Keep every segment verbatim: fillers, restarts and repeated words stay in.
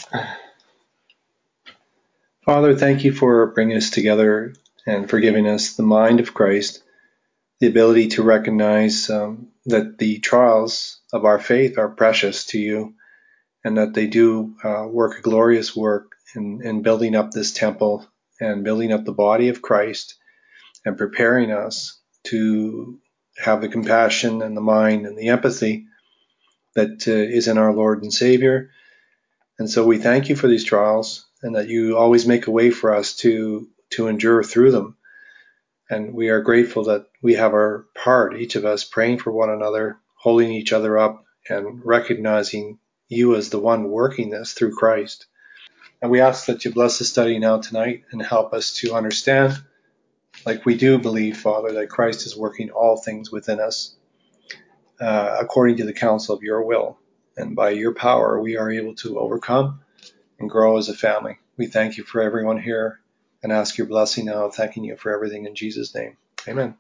Father, thank you for bringing us together and for giving us the mind of Christ, the ability to recognize um, that the trials of our faith are precious to you and that they do uh, work a glorious work in, in building up this temple and building up the body of Christ and preparing us to have the compassion and the mind and the empathy that uh, is in our Lord and Savior. And so we thank you for these trials and that you always make a way for us to, to endure through them. And we are grateful that we have our part, each of us, praying for one another, holding each other up, and recognizing you as the one working this through Christ. And we ask that you bless the study now tonight and help us to understand, like we do believe, Father, that Christ is working all things within us uh, according to the counsel of your will. And by your power, we are able to overcome and grow as a family. We thank you for everyone here and ask your blessing now, thanking you for everything in Jesus' name. Amen.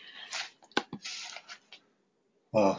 Well,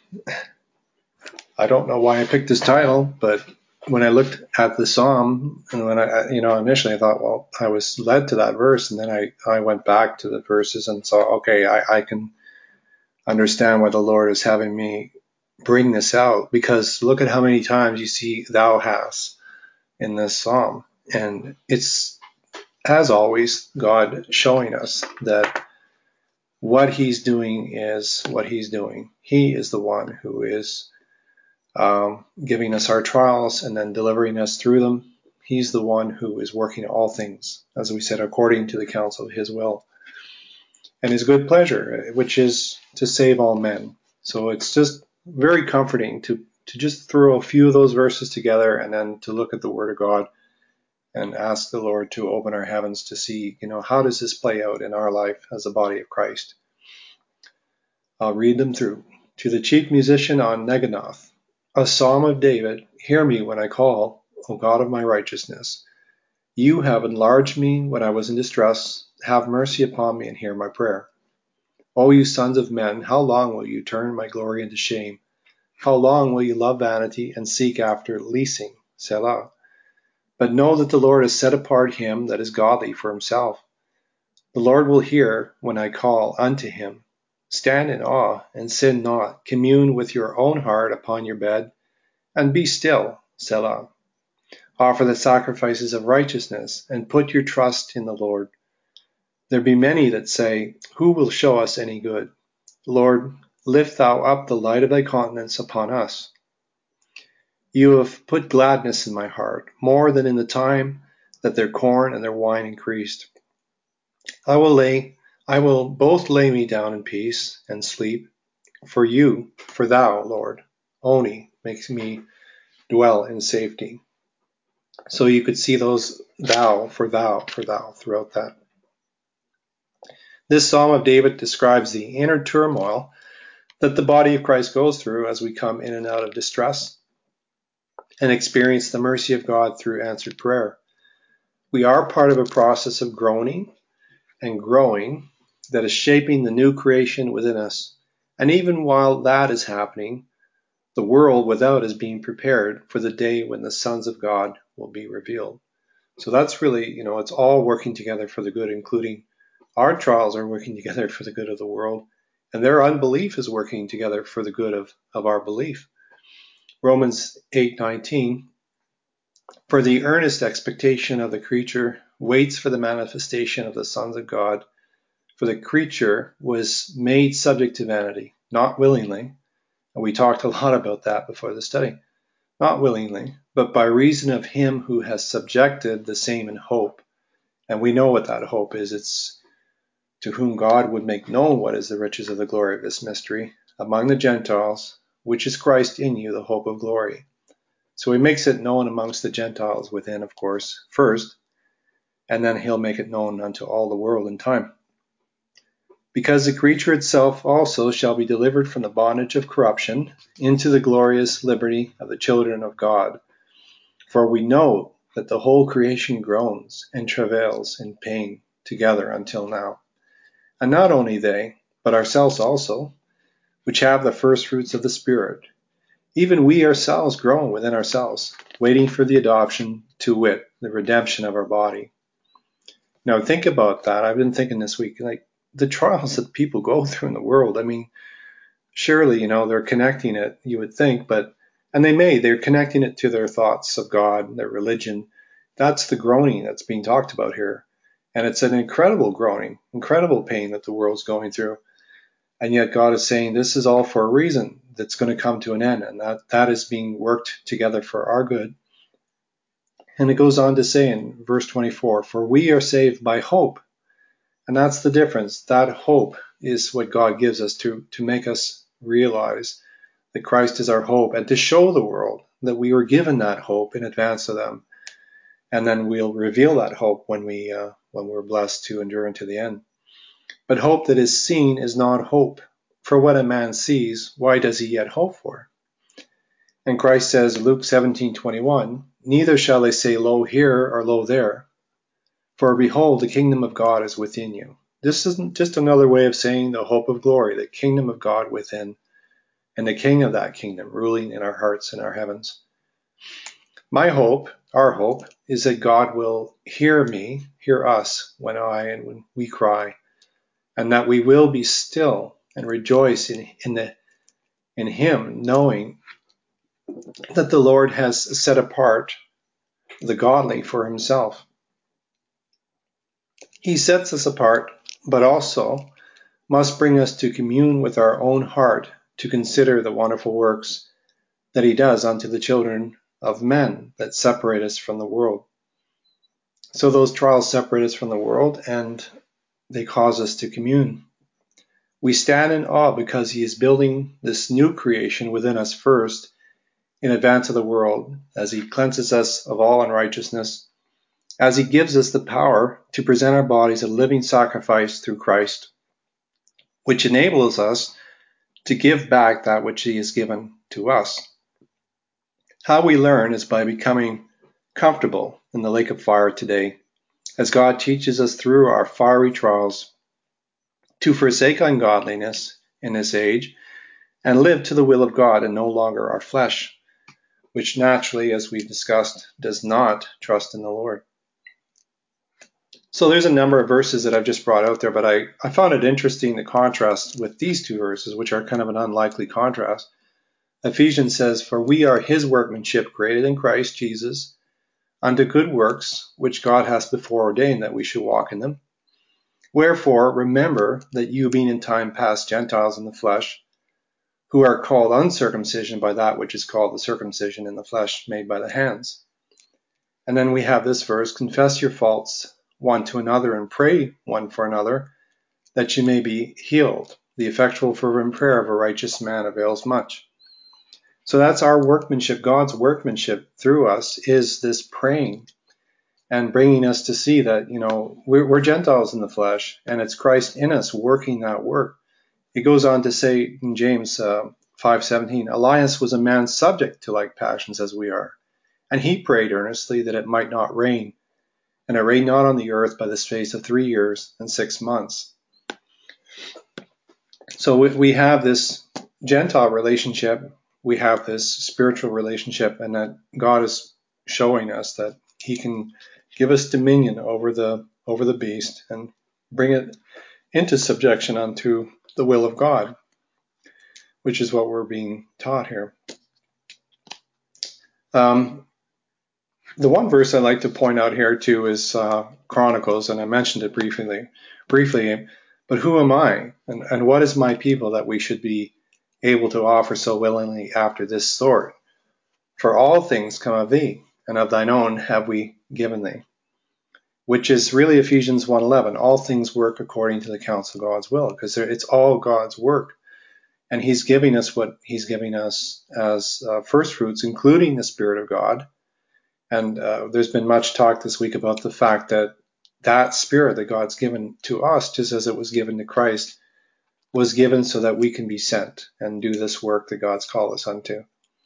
I don't know why I picked this title, but when I looked at the psalm, and when I, you know, initially I thought, well, I was led to that verse, and then I, I went back to the verses and saw, okay, I, I can understand why the Lord is having me bring this out, because look at how many times you see thou hast in this psalm. And it's, as always, God showing us that what he's doing is what he's doing. He is the one who is um, giving us our trials and then delivering us through them. He's the one who is working all things, as we said, according to the counsel of his will and his good pleasure, which is to save all men. So it's just very comforting to, to just throw a few of those verses together and then to look at the Word of God and ask the Lord to open our heavens to see, you know, how does this play out in our life as the body of Christ? I'll read them through. To the chief musician on Neginoth, a psalm of David, hear me when I call, O God of my righteousness. You have enlarged me when I was in distress. Have mercy upon me and hear my prayer. O you sons of men, how long will you turn my glory into shame? How long will you love vanity and seek after leasing? Selah. But know that the Lord has set apart him that is godly for himself. The Lord will hear when I call unto him. Stand in awe and sin not. Commune with your own heart upon your bed, and be still. Selah. Offer the sacrifices of righteousness, and put your trust in the Lord. There be many that say, who will show us any good? Lord, lift thou up the light of thy countenance upon us. You have put gladness in my heart, more than in the time that their corn and their wine increased. I will lay, I will both lay me down in peace and sleep. For you, for thou, Lord, only makes me dwell in safety. So you could see those thou, for thou, for thou throughout that. This Psalm of David describes the inner turmoil that the body of Christ goes through as we come in and out of distress and experience the mercy of God through answered prayer. We are part of a process of groaning and growing that is shaping the new creation within us. And even while that is happening, the world without is being prepared for the day when the sons of God will be revealed. So that's really, you know, it's all working together for the good, including our trials are working together for the good of the world, and their unbelief is working together for the good of, of our belief. Romans eight nineteen, for the earnest expectation of the creature waits for the manifestation of the sons of God. For the creature was made subject to vanity, not willingly, and we talked a lot about that before the study, not willingly, but by reason of him who has subjected the same in hope. And we know what that hope is. It's to whom God would make known what is the riches of the glory of this mystery among the Gentiles, which is Christ in you, the hope of glory. So he makes it known amongst the Gentiles within, of course, first, and then he'll make it known unto all the world in time. Because the creature itself also shall be delivered from the bondage of corruption into the glorious liberty of the children of God. For we know that the whole creation groans and travails in pain together until now. And not only they, but ourselves also, which have the first fruits of the Spirit, even we ourselves groan within ourselves, waiting for the adoption, to wit, the redemption of our body. Now think about that. I've been thinking this week, like the trials that people go through in the world. I mean, surely, you know, they're connecting it, you would think, but, and they may, they're connecting it to their thoughts of God, their religion. That's the groaning that's being talked about here. And it's an incredible groaning, incredible pain that the world's going through. And yet God is saying this is all for a reason that's going to come to an end, and that, that is being worked together for our good. And it goes on to say in verse twenty-four, for we are saved by hope. And that's the difference. That hope is what God gives us to, to make us realize that Christ is our hope, and to show the world that we were given that hope in advance of them. And then we'll reveal that hope when, we, uh, when we're blessed to endure unto the end. But hope that is seen is not hope. For what a man sees, why does he yet hope for? And Christ says, Luke seventeen twenty-one, neither shall they say, lo here or lo there. For behold, the kingdom of God is within you. This isn't just another way of saying the hope of glory, the kingdom of God within, and the king of that kingdom ruling in our hearts and our heavens. My hope, our hope, is that God will hear me, hear us, when I and when we cry, and that we will be still and rejoice in, in, the, in him, knowing that the Lord has set apart the godly for himself. He sets us apart, but also must bring us to commune with our own heart to consider the wonderful works that he does unto the children of men that separate us from the world. So those trials separate us from the world, and they cause us to commune. We stand in awe because he is building this new creation within us first, in advance of the world, as he cleanses us of all unrighteousness, as he gives us the power to present our bodies a living sacrifice through Christ, which enables us to give back that which he has given to us. How we learn is by becoming comfortable in the lake of fire today, as God teaches us through our fiery trials to forsake ungodliness in this age and live to the will of God and no longer our flesh, which naturally, as we discussed, does not trust in the Lord. So there's a number of verses that I've just brought out there, but I, I found it interesting the contrast with these two verses, which are kind of an unlikely contrast. Ephesians says, for we are his workmanship created in Christ Jesus unto good works, which God has before ordained that we should walk in them. Wherefore, remember that you being in time past Gentiles in the flesh, who are called uncircumcision by that which is called the circumcision in the flesh made by the hands. And then we have this verse, confess your faults one to another and pray one for another, that you may be healed. The effectual fervent prayer of a righteous man avails much. So that's our workmanship. God's workmanship through us is this praying and bringing us to see that, you know, we're, we're Gentiles in the flesh, and it's Christ in us working that work. It goes on to say in James uh, five seventeen, Elias was a man subject to like passions as we are, and he prayed earnestly that it might not rain. And it rained not on the earth by the space of three years and six months. So we have this Gentile relationship, we have this spiritual relationship, and that God is showing us that he can give us dominion over the over the beast and bring it into subjection unto the will of God, which is what we're being taught here. Um, the one verse I like to point out here too is uh, Chronicles, and I mentioned it briefly. Briefly, but who am I, and, and what is my people that we should be able to offer so willingly after this sort? For all things come of thee, and of thine own have we given thee. Which is really Ephesians one eleven. All things work according to the counsel of God's will, because it's all God's work. And he's giving us what he's giving us as uh, first fruits, including the Spirit of God. And uh, there's been much talk this week about the fact that that Spirit that God's given to us, just as it was given to Christ, was given so that we can be sent and do this work that God's called us unto.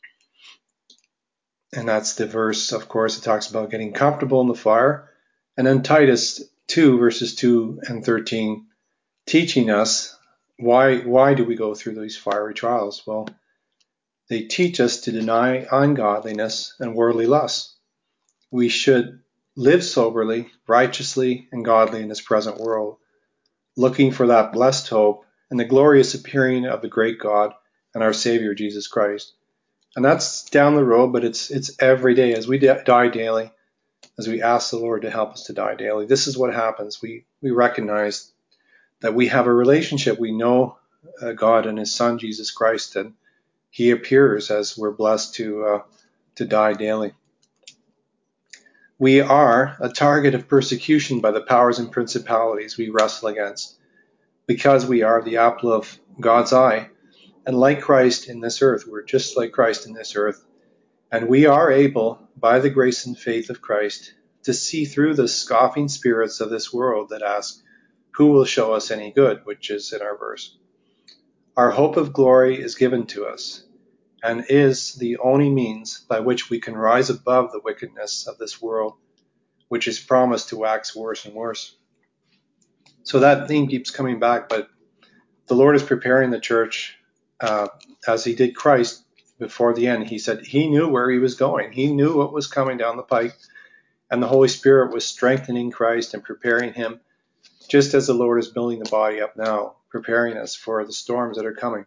And that's the verse, of course, it talks about getting comfortable in the fire. And then Titus two, verses two and thirteen, teaching us why why do we go through these fiery trials? Well, They teach us to deny ungodliness and worldly lusts. We should live soberly, righteously, and godly in this present world, looking for that blessed hope and the glorious appearing of the great God and our Savior, Jesus Christ. And that's down the road, but it's it's every day as we die daily, as we ask the Lord to help us to die daily. This is what happens. We we recognize that we have a relationship. We know uh, God and His Son, Jesus Christ, and He appears as we're blessed to uh, to die daily. We are a target of persecution by the powers and principalities we wrestle against, because we are the apple of God's eye. And like Christ in this earth, we're just like Christ in this earth. And we are able, by the grace and faith of Christ, to see through the scoffing spirits of this world that ask, who will show us any good, which is in our verse. Our hope of glory is given to us, and is the only means by which we can rise above the wickedness of this world, which is promised to wax worse and worse. So that theme keeps coming back, but the Lord is preparing the church uh, as He did Christ before the end. He said He knew where He was going. He knew what was coming down the pike, and the Holy Spirit was strengthening Christ and preparing Him, just as the Lord is building the body up now, preparing us for the storms that are coming.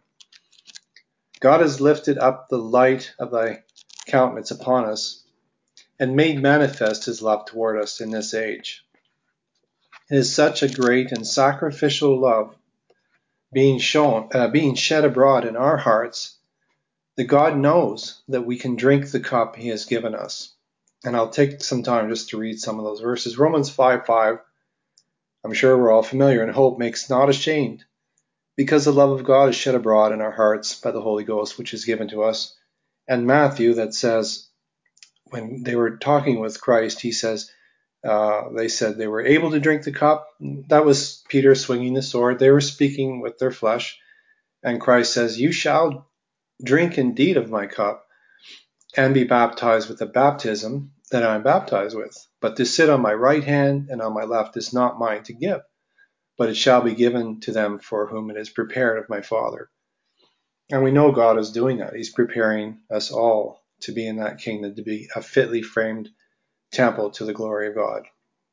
God has lifted up the light of Thy countenance upon us, and made manifest His love toward us in this age. It is such a great and sacrificial love being shown, uh, being shed abroad in our hearts, that God knows that we can drink the cup He has given us. And I'll take some time just to read some of those verses. Romans five five, I'm sure we're all familiar. And hope makes not ashamed, because the love of God is shed abroad in our hearts by the Holy Ghost, which is given to us. And Matthew, that says, when they were talking with Christ, he says, uh, they said they were able to drink the cup. That was Peter swinging the sword. They were speaking with their flesh. And Christ says, you shall drink indeed of my cup, and be baptized with the baptism that I am baptized with. But to sit on my right hand and on my left is not mine to give, but it shall be given to them for whom it is prepared of my Father. And we know God is doing that. He's preparing us all to be in that kingdom, to be a fitly framed temple to the glory of God.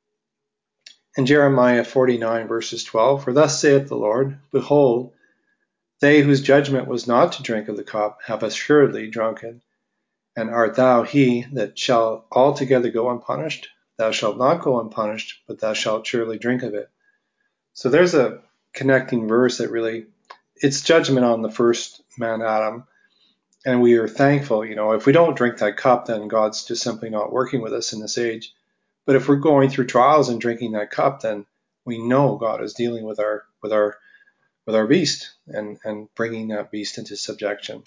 In Jeremiah forty-nine, verses twelve, for thus saith the Lord, behold, they whose judgment was not to drink of the cup have assuredly drunken. And art thou he that shall altogether go unpunished? Thou shalt not go unpunished, but thou shalt surely drink of it. So there's a connecting verse that really, it's judgment on the first man, Adam. And we are thankful, you know, if we don't drink that cup, then God's just simply not working with us in this age. But if we're going through trials and drinking that cup, then we know God is dealing with our with our with our beast and and bringing that beast into subjection.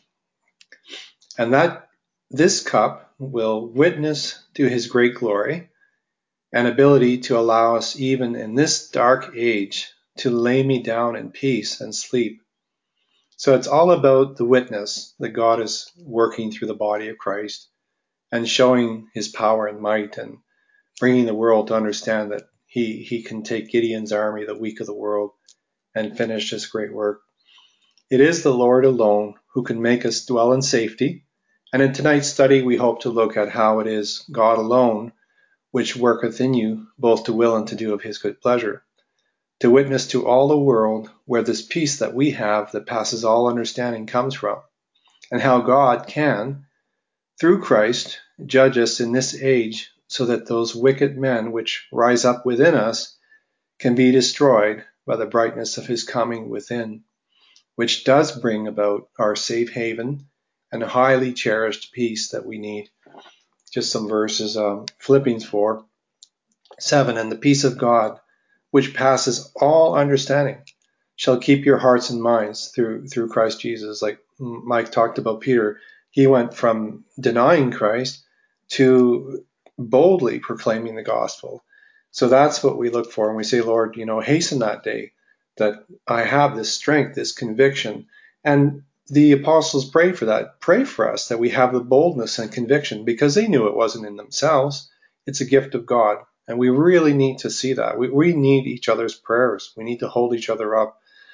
And that this cup will witness to His great glory and ability to allow us, even in this dark age, to lay me down in peace and sleep. So it's all about the witness that God is working through the body of Christ and showing His power and might and bringing the world to understand that he, he can take Gideon's army, the weak of the world, and finish this great work. It is the Lord alone who can make us dwell in safety. And in tonight's study, we hope to look at how it is God alone which worketh in you both to will and to do of His good pleasure, to witness to all the world where this peace that we have that passes all understanding comes from, and how God can, through Christ, judge us in this age so that those wicked men which rise up within us can be destroyed by the brightness of His coming within, which does bring about our safe haven and highly cherished peace that we need. Just some verses, um, Philippians four, seven, and the peace of God, which passes all understanding, shall keep your hearts and minds through through Christ Jesus. Like Mike talked about Peter, he went from denying Christ to boldly proclaiming the gospel. So that's what we look for. And we say, Lord, you know, hasten that day that I have this strength, this conviction. And the apostles prayed for that. Pray for us that we have the boldness and conviction, because they knew it wasn't in themselves. It's a gift of God. And we really need to see that. We, we need each other's prayers. We need to hold each other up.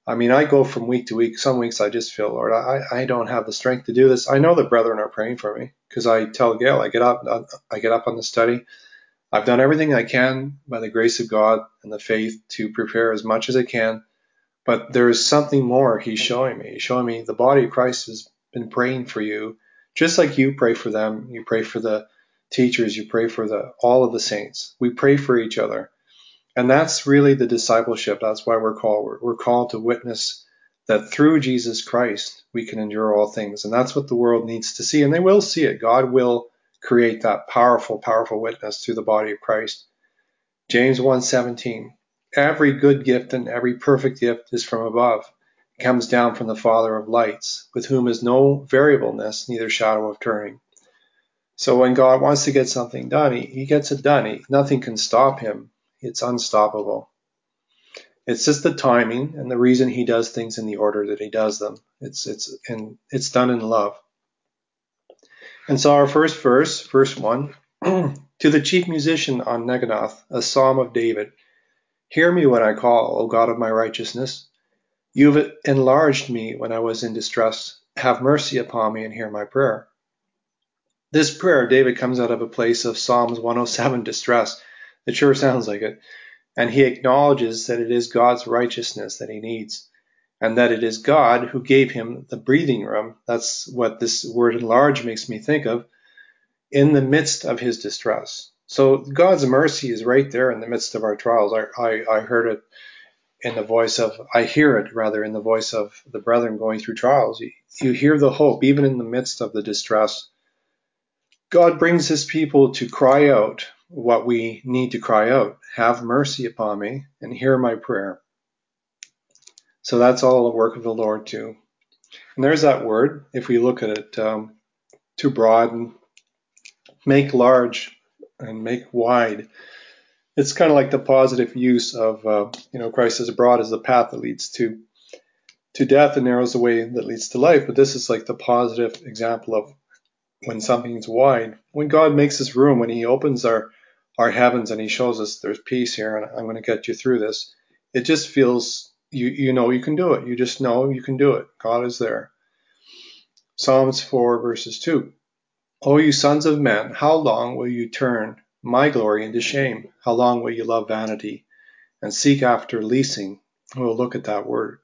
I mean, I go from week to week. Some weeks I just feel, Lord, I, I don't have the strength to do this. I know the brethren are praying for me because I tell Gail, I get up, I get up on the study. I've done everything I can by the grace of God and the faith to prepare as much as I can. But there is something more he's showing me. He's showing me the body of Christ has been praying for you, just like you pray for them. You pray for the teachers. You pray for the all of the saints. We pray for each other. And that's really the discipleship. That's why we're called. We're, we're called to witness that through Jesus Christ, we can endure all things. And that's what the world needs to see. And they will see it. God will create that powerful, powerful witness through the body of Christ. James one seventeen. Every good gift and every perfect gift is from above. It comes down from the Father of lights, with whom is no variableness, neither shadow of turning. So when God wants to get something done, he, he gets it done. He, nothing can stop him. It's unstoppable. It's just the timing and the reason he does things in the order that he does them. It's it's and it's done in love. And so our first verse, verse one, to the chief musician on Neginoth, a psalm of David. Hear me when I call, O God of my righteousness. You've enlarged me when I was in distress. Have mercy upon me and hear my prayer. This prayer, David comes out of a place of Psalms one oh seven distress. It sure sounds like it. And he acknowledges that it is God's righteousness that he needs, and that it is God who gave him the breathing room. That's what this word enlarge makes me think of, in the midst of his distress. So God's mercy is right there in the midst of our trials. I, I, I heard it in the voice of, I hear it rather in the voice of the brethren going through trials. You, you hear the hope even in the midst of the distress. God brings his people to cry out what we need to cry out. Have mercy upon me and hear my prayer. So that's all the work of the Lord too. And there's that word, if we look at it, um, to broaden, make large, and make wide. It's kind of like the positive use of, uh, you know, Christ says, broad is the path that leads to to death and narrow is the way that leads to life. But this is like the positive example of when something's wide. When God makes this room, when he opens our, our heavens and he shows us there's peace here and I'm going to get you through this, it just feels, you, you know you can do it. You just know you can do it. God is there. Psalms four verses two. O you sons of men, how long will you turn my glory into shame? How long will you love vanity and seek after leasing? We'll look at that word.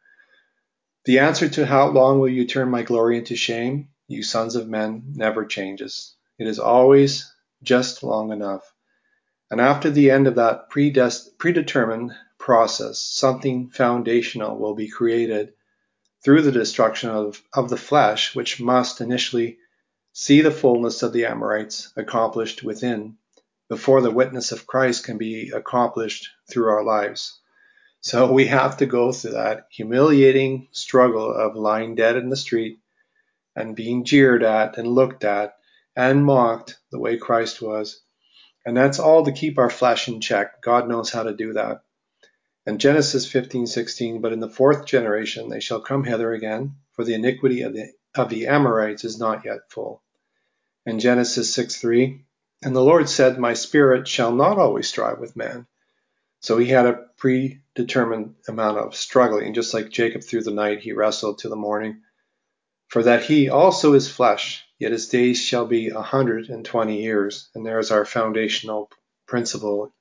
The answer to how long will you turn my glory into shame, you sons of men, never changes. It is always just long enough. And after the end of that predetermined process, something foundational will be created through the destruction of, of the flesh, which must initially see the fullness of the Amorites accomplished within before the witness of Christ can be accomplished through our lives. So we have to go through that humiliating struggle of lying dead in the street and being jeered at and looked at and mocked the way Christ was. And that's all to keep our flesh in check. God knows how to do that. And Genesis fifteen sixteen, but in the fourth generation they shall come hither again, for the iniquity of the, of the Amorites is not yet full. And Genesis six three, and the Lord said, my spirit shall not always strive with man. So he had a predetermined amount of struggling, just like Jacob through the night, he wrestled to the morning. For that he also is flesh, yet his days shall be a hundred and twenty years. And there's our foundational principle.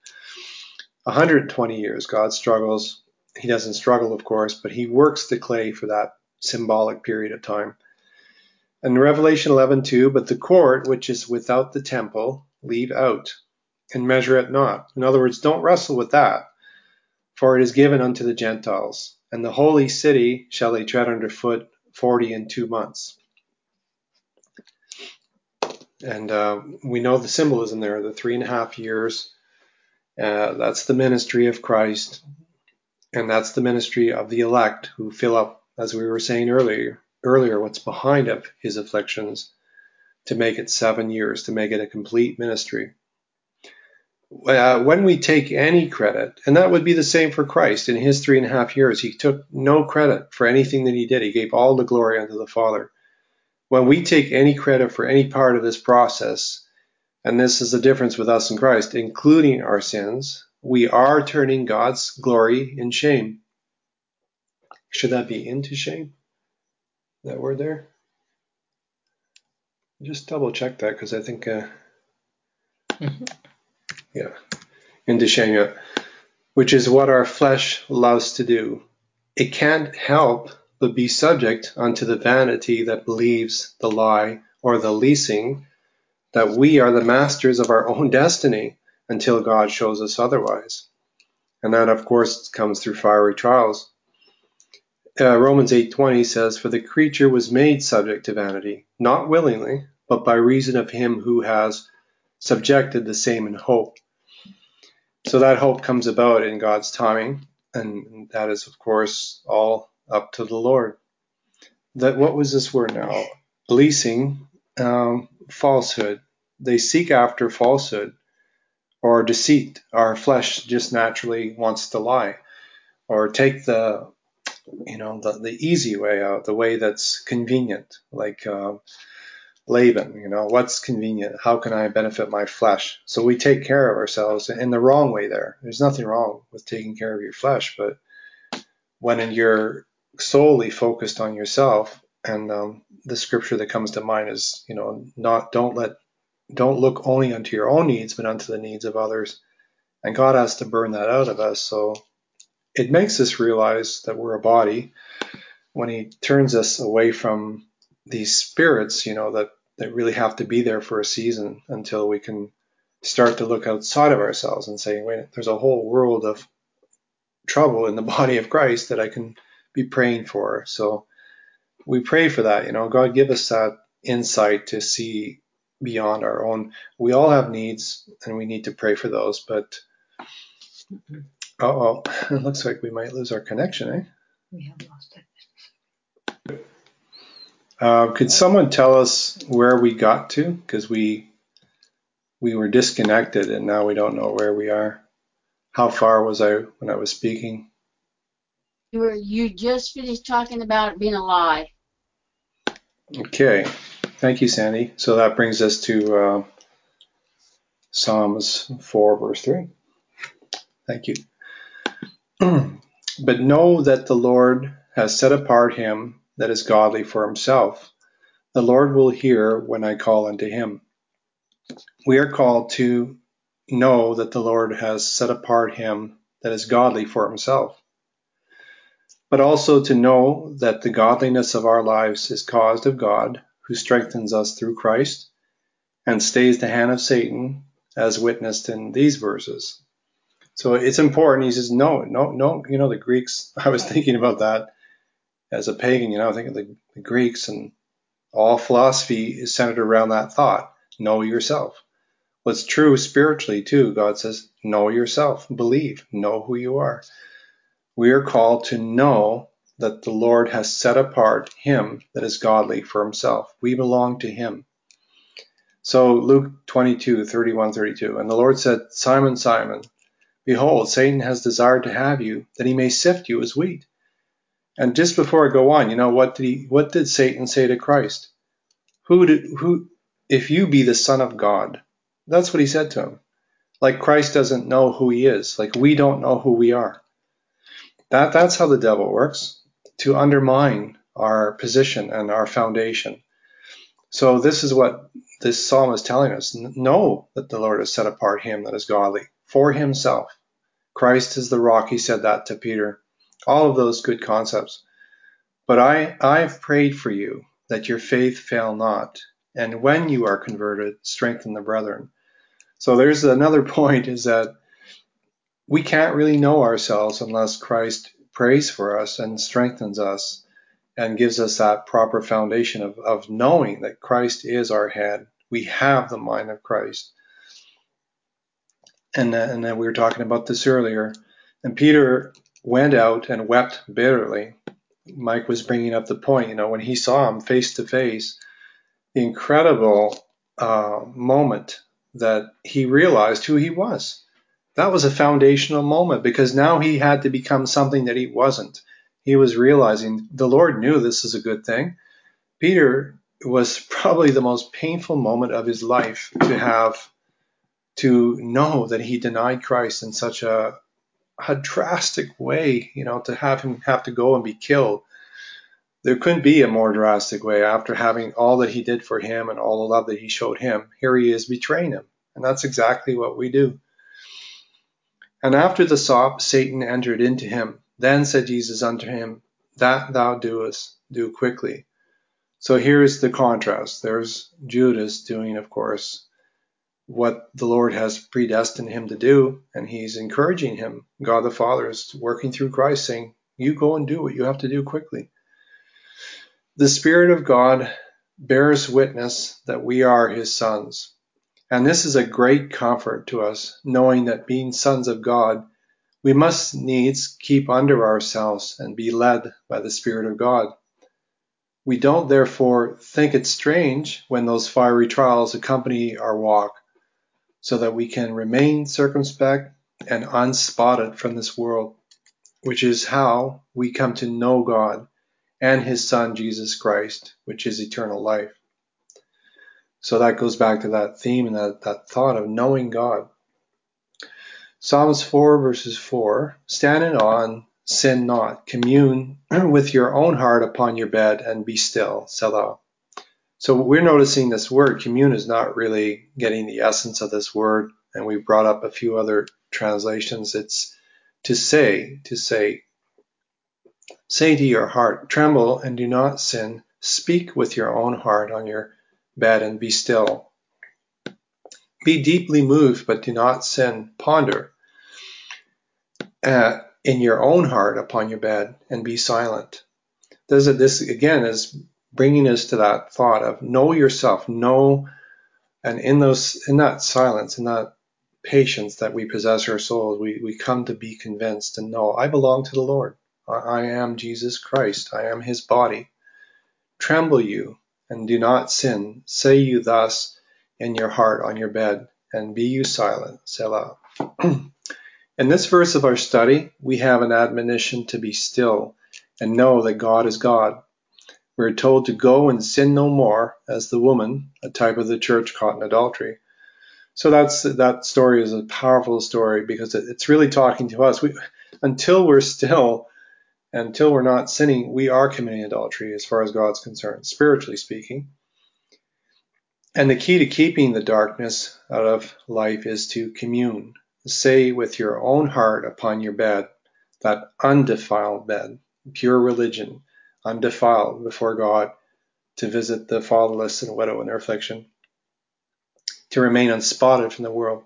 A hundred and twenty years, God struggles. He doesn't struggle, of course, but he works the clay for that symbolic period of time. And Revelation eleven two, but the court which is without the temple, leave out, and measure it not. In other words, don't wrestle with that, for it is given unto the Gentiles, and the holy city shall they tread under foot forty and two months. And uh, we know the symbolism there, the three and a half years. Uh, that's the ministry of Christ, and that's the ministry of the elect who fill up, as we were saying earlier, earlier what's behind of his afflictions, to make it seven years, to make it a complete ministry. Uh, when we take any credit, and that would be the same for Christ in his three and a half years, he took no credit for anything that he did. He gave all the glory unto the Father. When we take any credit for any part of this process, and this is the difference with us and Christ, including our sins, we are turning God's glory in shame. Should that be into shame? That word there? Just double check that, because I think, uh, yeah, into shame, yeah. Which is what our flesh loves to do. It can't help but be subject unto the vanity that believes the lie or the leasing that we are the masters of our own destiny until God shows us otherwise. And that, of course, comes through fiery trials. Uh, Romans eight twenty says, "For the creature was made subject to vanity, not willingly, but by reason of him who has subjected the same in hope." So that hope comes about in God's timing, and that is, of course, all up to the Lord. That what was this word now? Leasing, um, falsehood. They seek after falsehood or deceit. Our flesh just naturally wants to lie or take the, you know, the, the easy way out, the way that's convenient, like uh, Laban, you know, what's convenient? How can I benefit my flesh? So we take care of ourselves in the wrong way there. There's nothing wrong with taking care of your flesh, but when you're solely focused on yourself, and um, the scripture that comes to mind is, you know, not don't let don't look only unto your own needs, but unto the needs of others. And God has to burn that out of us. So it makes us realize that we're a body when he turns us away from these spirits, you know, that, that really have to be there for a season until we can start to look outside of ourselves and say, wait, there's a whole world of trouble in the body of Christ that I can be praying for. So we pray for that, you know, God give us that insight to see beyond our own. We all have needs and we need to pray for those, but uh-oh, it looks like we might lose our connection, eh? We have lost it. Uh, could someone tell us where we got to? Because we we were disconnected and now we don't know where we are. How far was I when I was speaking? You were you just finished talking about it being a lie. Okay, thank you, Sandy. So that brings us to uh, Psalms four, verse three. Thank you. But know that the Lord has set apart him that is godly for himself. The Lord will hear when I call unto him. We are called to know that the Lord has set apart him that is godly for himself, but also to know that the godliness of our lives is caused of God, who strengthens us through Christ and stays the hand of Satan, as witnessed in these verses. So it's important. He says, no, no, no, you know, the Greeks, I was thinking about that as a pagan, you know, I think of the, the Greeks, and all philosophy is centered around that thought. Know yourself. What's true spiritually too, God says, know yourself, believe, know who you are. We are called to know that the Lord has set apart him that is godly for himself. We belong to him. So Luke twenty-two, thirty-one, thirty-two, and the Lord said, Simon, Simon, behold, Satan has desired to have you, that he may sift you as wheat. And just before I go on, you know, what did he, what did Satan say to Christ? Who did, who, if you be the Son of God? That's what he said to him. Like Christ doesn't know who he is. Like we don't know who we are. That that's how the devil works, to undermine our position and our foundation. So this is what this psalm is telling us. Know that the Lord has set apart him that is godly for himself. Christ is the rock. He said that to Peter. All of those good concepts. But I, I've prayed for you that your faith fail not. And when you are converted, strengthen the brethren. So there's another point, is that we can't really know ourselves unless Christ prays for us and strengthens us and gives us that proper foundation of, of knowing that Christ is our head. We have the mind of Christ. And, uh, and then we were talking about this earlier. And Peter went out and wept bitterly. Mike was bringing up the point, you know, when he saw him face to face, the incredible uh, moment that he realized who he was. That was a foundational moment, because now he had to become something that he wasn't. He was realizing the Lord knew this is a good thing. Peter was probably the most painful moment of his life to have to know that he denied Christ in such a a drastic way, you know, to have him have to go and be killed. There couldn't be a more drastic way after having all that he did for him and all the love that he showed him. Here he is betraying him. And that's exactly what we do. And after the sop, Satan entered into him. Then said Jesus unto him, that thou doest, do quickly. So here's the contrast. There's Judas doing, of course, what the Lord has predestined him to do, and he's encouraging him. God the Father is working through Christ, saying, you go and do what you have to do quickly. The Spirit of God bears witness that we are his sons. And this is a great comfort to us, knowing that being sons of God, we must needs keep under ourselves and be led by the Spirit of God. We don't therefore think it strange when those fiery trials accompany our walk, so that we can remain circumspect and unspotted from this world, which is how we come to know God and his Son, Jesus Christ, which is eternal life. So that goes back to that theme and that, that thought of knowing God. Psalms four verses four, stand in awe and sin not, commune with your own heart upon your bed and be still, Selah. So we're noticing this word, commune, is not really getting the essence of this word, and we brought up a few other translations. It's to say, to say, say to your heart, tremble and do not sin, speak with your own heart on your bed and be still. Be deeply moved, but do not sin. Ponder uh, in your own heart upon your bed and be silent. This, this again is bringing us to that thought of know yourself, know, and in those, in that silence, in that patience that we possess our souls, we, we come to be convinced and know, I belong to the Lord. I, I am Jesus Christ. I am his body. Tremble you and do not sin. Say you thus in your heart on your bed, and be you silent. Selah. In this verse of our study, we have an admonition to be still and know that God is God. We're told to go and sin no more, as the woman, a type of the church, caught in adultery. So that's that story is a powerful story because it, it's really talking to us. We, until we're still, until we're not sinning, we are committing adultery as far as God's concerned, spiritually speaking. And the key to keeping the darkness out of life is to commune. Say with your own heart upon your bed, that undefiled bed, pure religion, undefiled before God, to visit the fatherless and widow in their affliction, to remain unspotted from the world.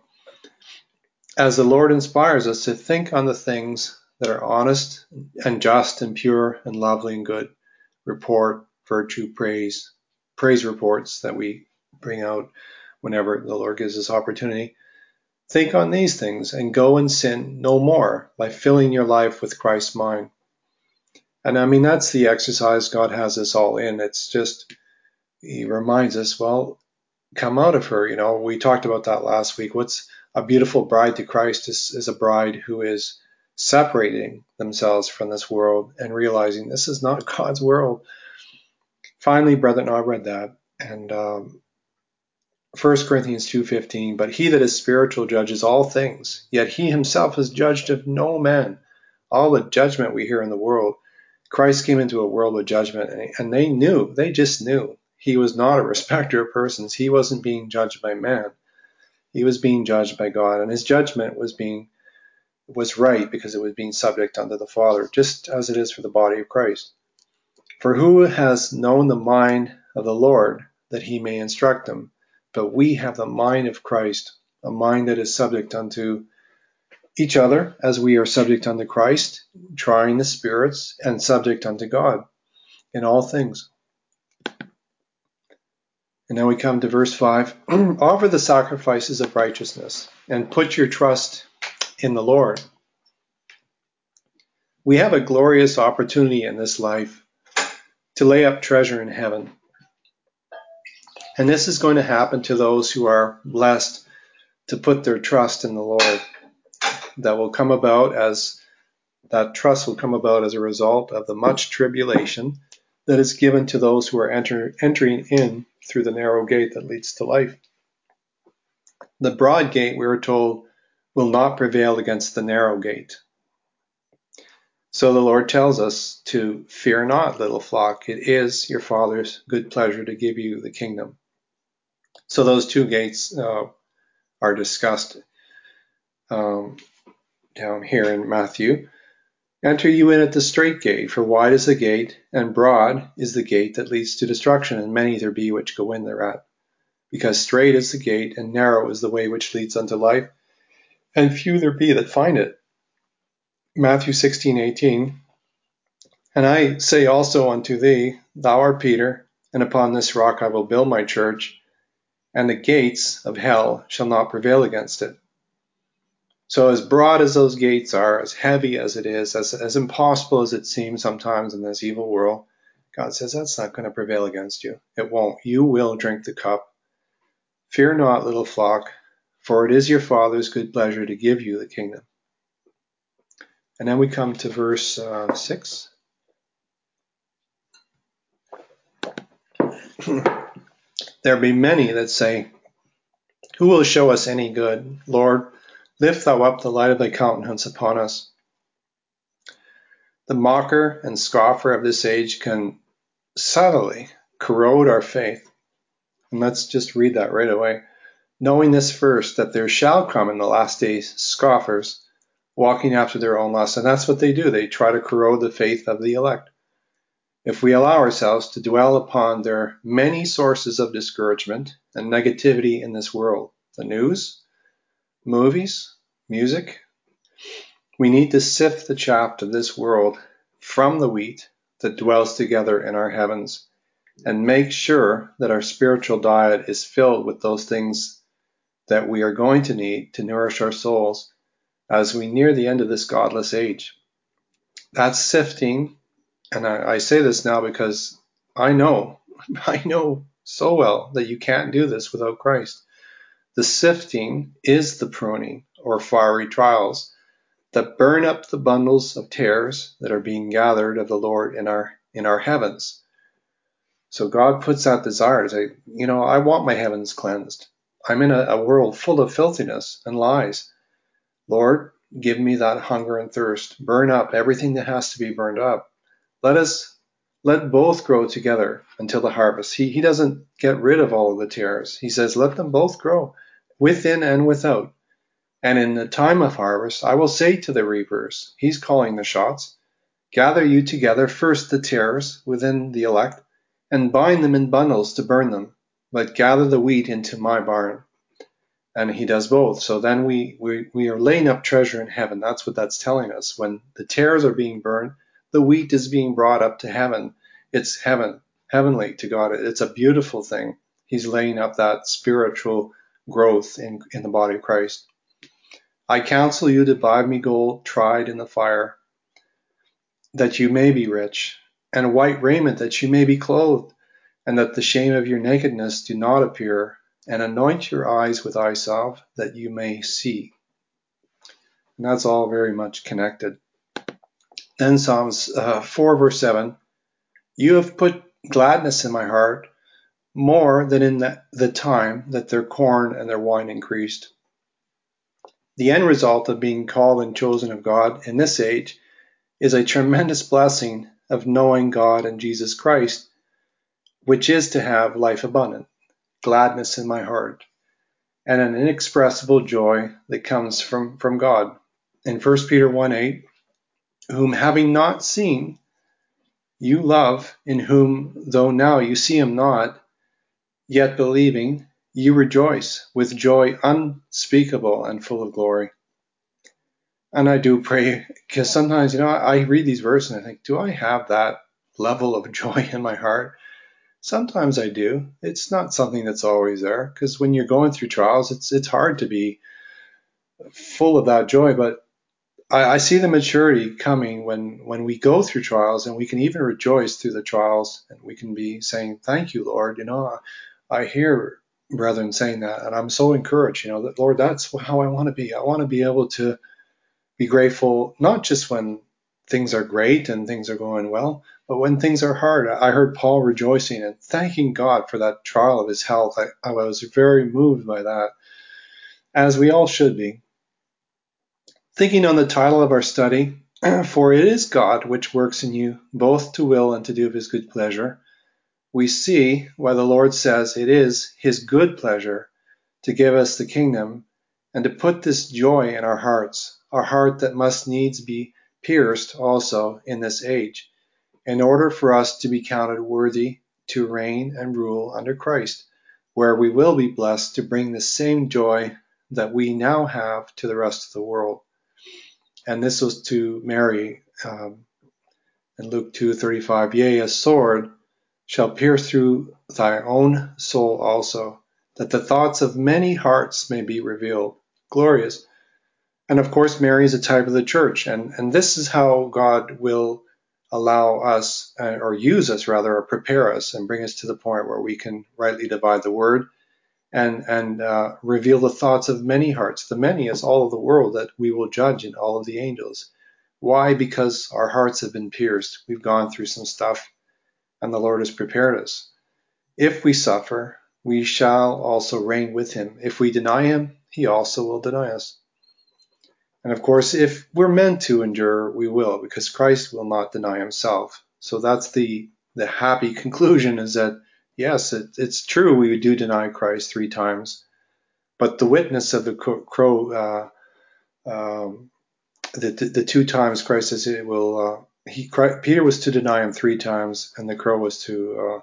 As the Lord inspires us to think on the things that are honest and just and pure and lovely and good, report, virtue, praise, praise reports that we bring out whenever the Lord gives us opportunity. Think on these things and go and sin no more by filling your life with Christ's mind. And I mean, that's the exercise God has us all in. It's just, he reminds us, well, come out of her. You know, we talked about that last week. What's a beautiful bride to Christ is, is a bride who is separating themselves from this world and realizing this is not God's world. Finally, brethren, I read that. And um, First Corinthians two fifteen, but he that is spiritual judges all things, yet he himself is judged of no man. All the judgment we hear in the world, Christ came into a world of judgment, and they knew, they just knew. He was not a respecter of persons. He wasn't being judged by man. He was being judged by God, and his judgment was being was right because it was being subject unto the Father, just as it is for the body of Christ. For who has known the mind of the Lord that he may instruct him? But we have the mind of Christ, a mind that is subject unto each other as we are subject unto Christ, trying the spirits, and subject unto God in all things. And now we come to verse five. Offer the sacrifices of righteousness and put your trust in the Lord. We have a glorious opportunity in this life to lay up treasure in heaven. And this is going to happen to those who are blessed to put their trust in the Lord. That will come about as that trust will come about as a result of the much tribulation that is given to those who are enter, entering in through the narrow gate that leads to life. The broad gate, we are told, will not prevail against the narrow gate. So the Lord tells us to fear not, little flock. It is your Father's good pleasure to give you the kingdom. So those two gates uh, are discussed um, down here in Matthew. Enter you in at the strait gate, for wide is the gate, and broad is the gate that leads to destruction, and many there be which go in thereat. Because strait is the gate, and narrow is the way which leads unto life, and few there be that find it. Matthew sixteen eighteen. And I say also unto thee, thou art Peter, and upon this rock I will build my church, and the gates of hell shall not prevail against it. So as broad as those gates are, as heavy as it is, as, as impossible as it seems sometimes in this evil world, God says that's not going to prevail against you. It won't. You will drink the cup. Fear not, little flock, for it is your Father's good pleasure to give you the kingdom. And then we come to verse uh, six. There be many that say, who will show us any good? Lord, lift thou up the light of thy countenance upon us. The mocker and scoffer of this age can subtly corrode our faith. And let's just read that right away. Knowing this first, that there shall come in the last days scoffers, walking after their own lusts. And that's what they do. They try to corrode the faith of the elect. If we allow ourselves to dwell upon their many sources of discouragement and negativity in this world, the news, movies, music, we need to sift the chaff of this world from the wheat that dwells together in our heavens, and make sure that our spiritual diet is filled with those things that we are going to need to nourish our souls as we near the end of this godless age. That's sifting, and I, I say this now because I know, I know so well that you can't do this without Christ. The sifting is the pruning or fiery trials that burn up the bundles of tares that are being gathered of the Lord in our in our heavens. So God puts that desire to say, you know, I want my heavens cleansed. I'm in a, a world full of filthiness and lies. Lord, give me that hunger and thirst. Burn up everything that has to be burned up. Let us let both grow together until the harvest. He, he doesn't get rid of all of the tares. He says, let them both grow within and without. And in the time of harvest, I will say to the reapers, he's calling the shots, gather you together first the tares within the elect, and bind them in bundles to burn them, but gather the wheat into my barn. And he does both. So then we, we, we are laying up treasure in heaven. That's what that's telling us. When the tares are being burned, the wheat is being brought up to heaven. It's heaven, heavenly to God. It's a beautiful thing. He's laying up that spiritual growth in, in the body of Christ. I counsel you to buy me gold tried in the fire, that you may be rich, and white raiment that you may be clothed, and that the shame of your nakedness do not appear, and anoint your eyes with eye salve, that you may see. And that's all very much connected. Then Psalms uh, four verse seven, you have put gladness in my heart, more than in the, the time that their corn and their wine increased. The end result of being called and chosen of God in this age is a tremendous blessing of knowing God and Jesus Christ, which is to have life abundant, gladness in my heart, and an inexpressible joy that comes from, from God. In First Peter one eight, whom having not seen, you love, in whom, though now you see him not, yet believing, you rejoice with joy unspeakable and full of glory. And I do pray, because sometimes, you know, I read these verses and I think, do I have that level of joy in my heart? Sometimes I do. It's not something that's always there, because when you're going through trials, it's it's hard to be full of that joy. But I, I see the maturity coming when, when we go through trials, and we can even rejoice through the trials, and we can be saying, thank you, Lord. You know, I hear brethren saying that, and I'm so encouraged, you know, that, Lord, that's how I want to be. I want to be able to be grateful, not just when things are great and things are going well, but when things are hard. I heard Paul rejoicing and thanking God for that trial of his health. I, I was very moved by that, as we all should be. Thinking on the title of our study, For it is God which works in you both to will and to do of his good pleasure. We see why the Lord says it is his good pleasure to give us the kingdom and to put this joy in our hearts, our heart that must needs be pierced also in this age, in order for us to be counted worthy to reign and rule under Christ, where we will be blessed to bring the same joy that we now have to the rest of the world. And this was to Mary um, in Luke two thirty-five. Yea, a sword shall pierce through thy own soul also, that the thoughts of many hearts may be revealed. Glorious. And of course, Mary is a type of the church. And, and this is how God will allow us, uh, or use us rather, or prepare us and bring us to the point where we can rightly divide the word and, and uh, reveal the thoughts of many hearts. The many is all of the world that we will judge in all of the angels. Why? Because our hearts have been pierced. We've gone through some stuff and the Lord has prepared us. If we suffer, we shall also reign with him. If we deny him, he also will deny us. And of course, if we're meant to endure, we will, because Christ will not deny himself. So that's the, the happy conclusion, is that, yes, it, it's true we do deny Christ three times, but the witness of the crow, uh, um, the, the, the two times Christ says it will, uh, he, Peter was to deny him three times, and the crow was to, uh,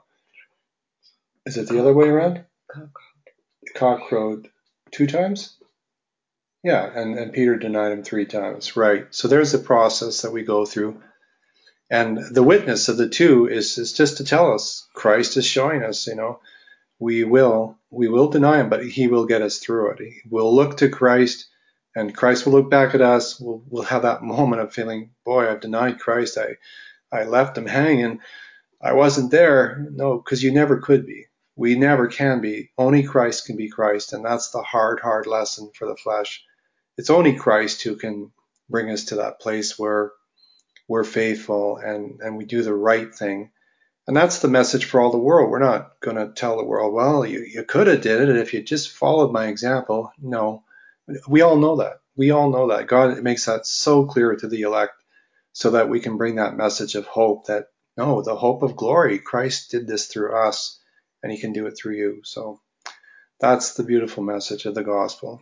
is it the other way around? The cock crowed two times? Yeah, and, and Peter denied him three times. Right. So there's the process that we go through. And the witness of the two is, is just to tell us, Christ is showing us, you know, we will, we will deny him, but he will get us through it. We'll look to Christ, and Christ will look back at us. We'll, we'll have that moment of feeling, boy, I've denied Christ. I, I left him hanging. I wasn't there. No, because you never could be. We never can be. Only Christ can be Christ. And that's the hard, hard lesson for the flesh. It's only Christ who can bring us to that place where we're faithful and, and we do the right thing. And that's the message for all the world. We're not going to tell the world, well, you, you could have did it if you just followed my example. No, we all know that. We all know that. God makes that so clear to the elect so that we can bring that message of hope that, no, the hope of glory. Christ did this through us, and he can do it through you. So that's the beautiful message of the gospel.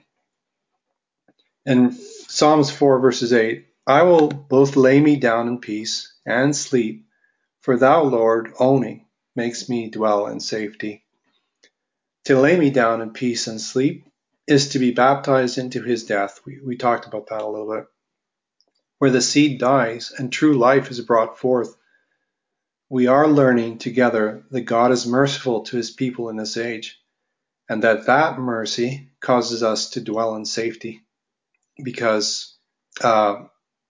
In Psalms four, verses eight, I will both lay me down in peace and sleep, for thou, Lord, only makes me dwell in safety. To lay me down in peace and sleep is to be baptized into his death. We, we talked about that a little bit. Where the seed dies and true life is brought forth, we are learning together that God is merciful to his people in this age, and that that mercy causes us to dwell in safety, because uh,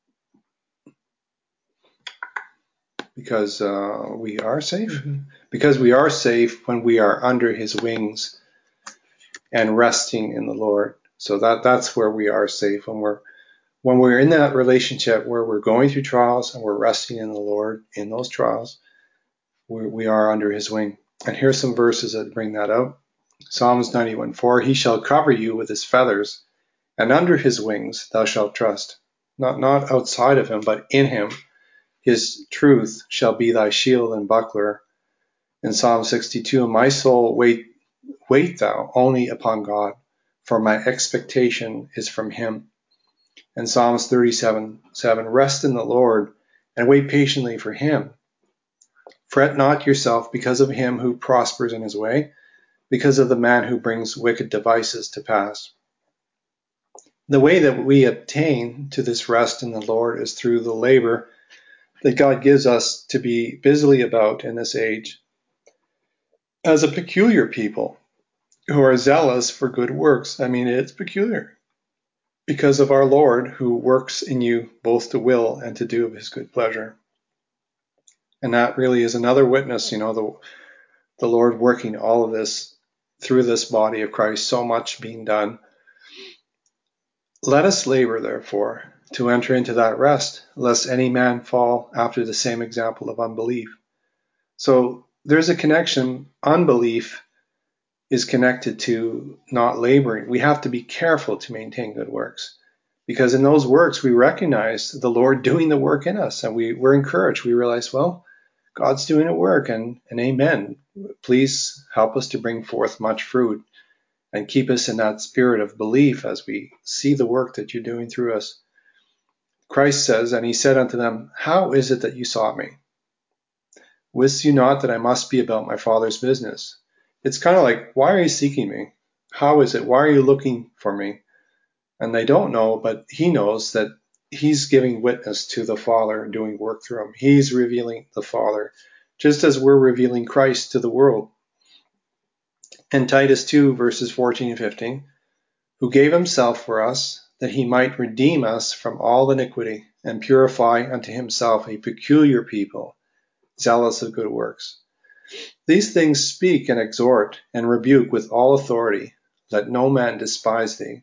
because uh, we are safe. Mm-hmm. Because we are safe when we are under his wings and resting in the Lord. So that that's where we are safe, when we're when we're in that relationship where we're going through trials and we're resting in the Lord in those trials. We, we are under his wing. And here's some verses that bring that out. Psalms ninety-one four, he shall cover you with his feathers, and under his wings thou shalt trust. Not, not outside of him, but in him. His truth shall be thy shield and buckler. In Psalm sixty-two, my soul, wait, wait thou only upon God, for my expectation is from him. In Psalms thirty-seven seven, rest in the Lord and wait patiently for him. Fret not yourself because of him who prospers in his way, because of the man who brings wicked devices to pass. The way that we obtain to this rest in the Lord is through the labor that God gives us to be busily about in this age. As a peculiar people who are zealous for good works, I mean, it's peculiar because of our Lord who works in you both to will and to do of his good pleasure. And that really is another witness, you know, the, the Lord working all of this through this body of Christ, so much being done. Let us labor, therefore, to enter into that rest, lest any man fall after the same example of unbelief. So there's a connection. Unbelief is connected to not laboring. We have to be careful to maintain good works. Because in those works, we recognize the Lord doing the work in us, and we, we're encouraged. We realize, well, God's doing a work, and, and amen. Please help us to bring forth much fruit and keep us in that spirit of belief as we see the work that you're doing through us. Christ says, and he said unto them, how is it that you sought me? Wist you not that I must be about my Father's business? It's kind of like, why are you seeking me? How is it? Why are you looking for me? And they don't know, but he knows that he's giving witness to the Father and doing work through him. He's revealing the Father, just as we're revealing Christ to the world. And Titus two, verses fourteen and fifteen, who gave himself for us, that he might redeem us from all iniquity, and purify unto himself a peculiar people, zealous of good works. These things speak and exhort and rebuke with all authority. Let no man despise thee.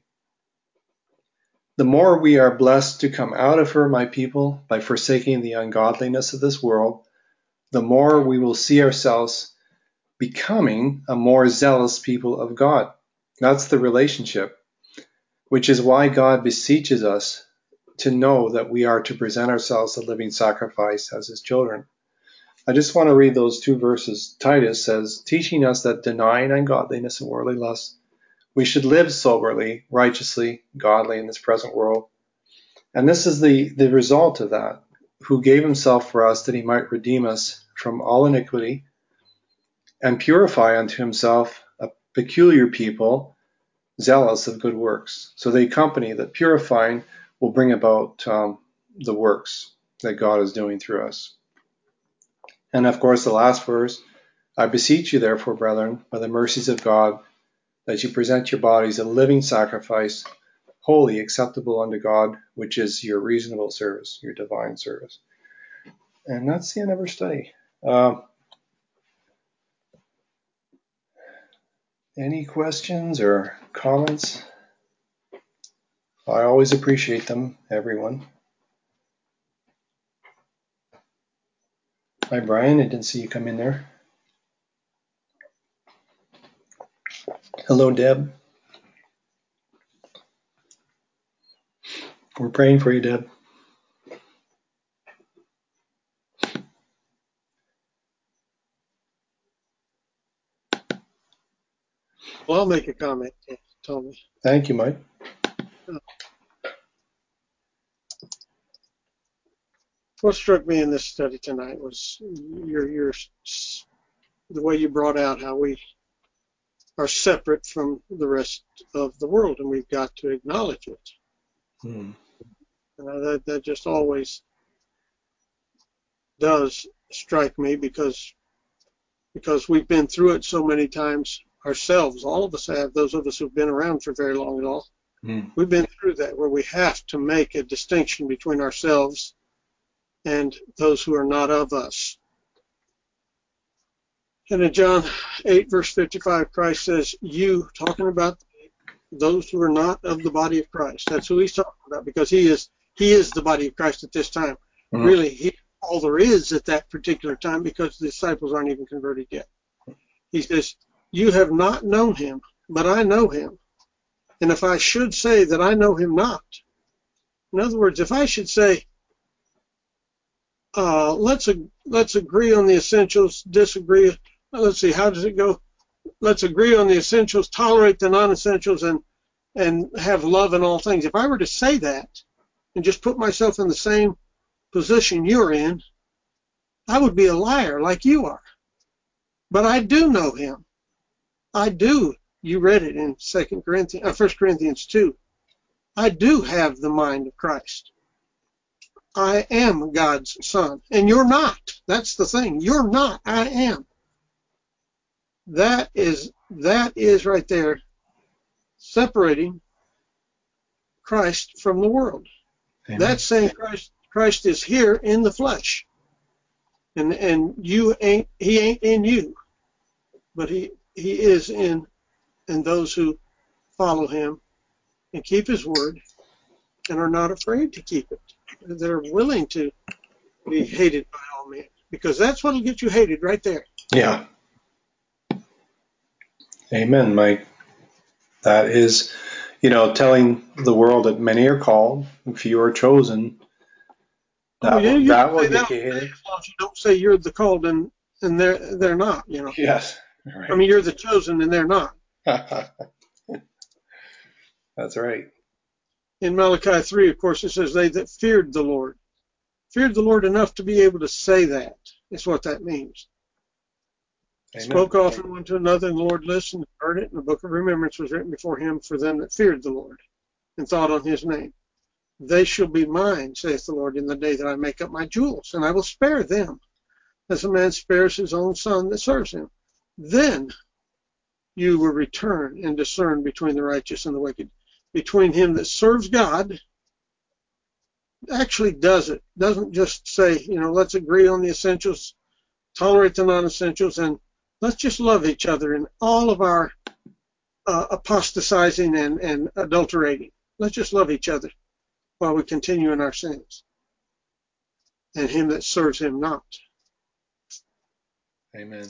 The more we are blessed to come out of her, my people, by forsaking the ungodliness of this world, the more we will see ourselves becoming a more zealous people of God. That's the relationship, which is why God beseeches us to know that we are to present ourselves a living sacrifice as his children. I just want to read those two verses. Titus says, teaching us that denying ungodliness and worldly lusts, we should live soberly, righteously, godly in this present world. And this is the, the result of that, who gave himself for us that he might redeem us from all iniquity and purify unto himself a peculiar people, zealous of good works. So the company that purifying will bring about um, the works that God is doing through us. And of course, the last verse, I beseech you therefore, brethren, by the mercies of God, that you present your bodies a living sacrifice, holy, acceptable unto God, which is your reasonable service, your divine service. And that's the end of our study. Uh, any questions or comments? I always appreciate them, everyone. Hi, Brian. I didn't see you come in there. Hello, Deb. We're praying for you, Deb. Well, I'll make a comment, Tommy. Thank you, Mike. What struck me in this study tonight was your your the way you brought out how we are separate from the rest of the world, and we've got to acknowledge it. Hmm. Uh, that that just always does strike me because because we've been through it so many times ourselves. All of us have. Those of us who've been around for very long at all, Hmm. we've been through that where we have to make a distinction between ourselves and those who are not of us. And in John eight, verse fifty-five, Christ says, you, talking about those who are not of the body of Christ. That's who he's talking about, because he is he is the body of Christ at this time. Hmm. Really, he all there is at that particular time, because the disciples aren't even converted yet. He says, you have not known him, but I know him. And if I should say that I know him not, in other words, if I should say, uh, let's let's agree on the essentials, disagree. Let's see, how does it go? Let's agree on the essentials, tolerate the non-essentials, and and have love in all things. If I were to say that and just put myself in the same position you're in, I would be a liar like you are. But I do know him. I do. You read it in Second Corinthians, uh, First Corinthians two. I do have the mind of Christ. I am God's son, and you're not. That's the thing. You're not. I am. That is that is right there separating Christ from the world. Amen. That's saying Christ Christ is here in the flesh, and and you ain't he ain't in you, but he he is in in those who follow him and keep his word and are not afraid to keep it. They're willing to be hated by all men, because that's what'll get you hated right there. Yeah. Amen, Mike. That is, you know, telling the world that many are called, few are chosen, Oh that yeah, will, you can that will say that get all you day hated. as long as you don't say you're the called and and they're they're not. You know, Yes, I right. mean you're the chosen and they're not. That's right. In Malachi three, of course, it says they that feared the Lord, feared the Lord enough to be able to say that. Is what that means. Amen. Spoke often one to another, and the Lord listened and heard it. And the book of remembrance was written before him for them that feared the Lord and thought on his name. They shall be mine, saith the Lord, in the day that I make up my jewels, and I will spare them, as a man spares his own son that serves him. Then you will return and discern between the righteous and the wicked, between him that serves God, actually does it, doesn't just say, you know, let's agree on the essentials, tolerate the non-essentials, and let's just love each other in all of our uh, apostatizing and, and adulterating. Let's just love each other while we continue in our sins. And him that serves him not. Amen.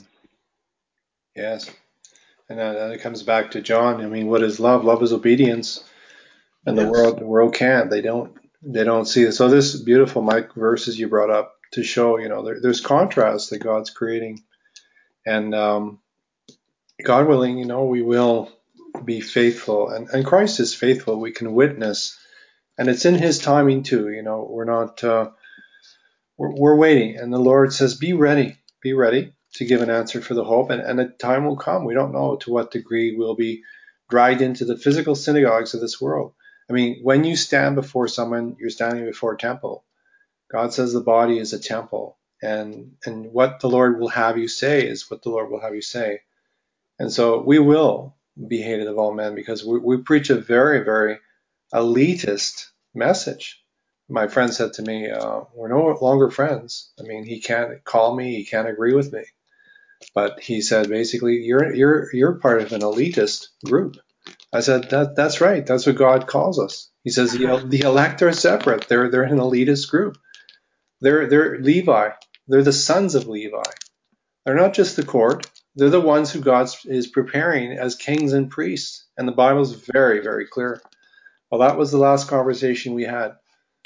Yes. And then it comes back to John. I mean, what is love? Love is obedience. And the Yes. world, the world can't. They don't. They don't see it. So this beautiful, Mike, verses you brought up to show, you know, there, there's contrast that God's creating, and um, God willing, you know, we will be faithful, and, and Christ is faithful. We can witness, and it's in His timing too. You know, we're not. Uh, we're, we're waiting, and the Lord says, "Be ready, be ready to give an answer for the hope," and, and a time will come. We don't know to what degree we'll be dragged into the physical synagogues of this world. I mean, when you stand before someone, you're standing before a temple. God says the body is a temple, and and what the Lord will have you say is what the Lord will have you say. And so we will be hated of all men because we, we preach a very, very elitist message. My friend said to me, uh, we're no longer friends. I mean, he can't call me, he can't agree with me. But he said, basically, you're you're you're part of an elitist group. I said, that that's right. That's what God calls us. He says the, the elect are separate. They're they're an elitist group. They're they're Levi. They're the sons of Levi. They're not just the court. They're the ones who God is preparing as kings and priests. And the Bible is very, very clear. Well, that was the last conversation we had.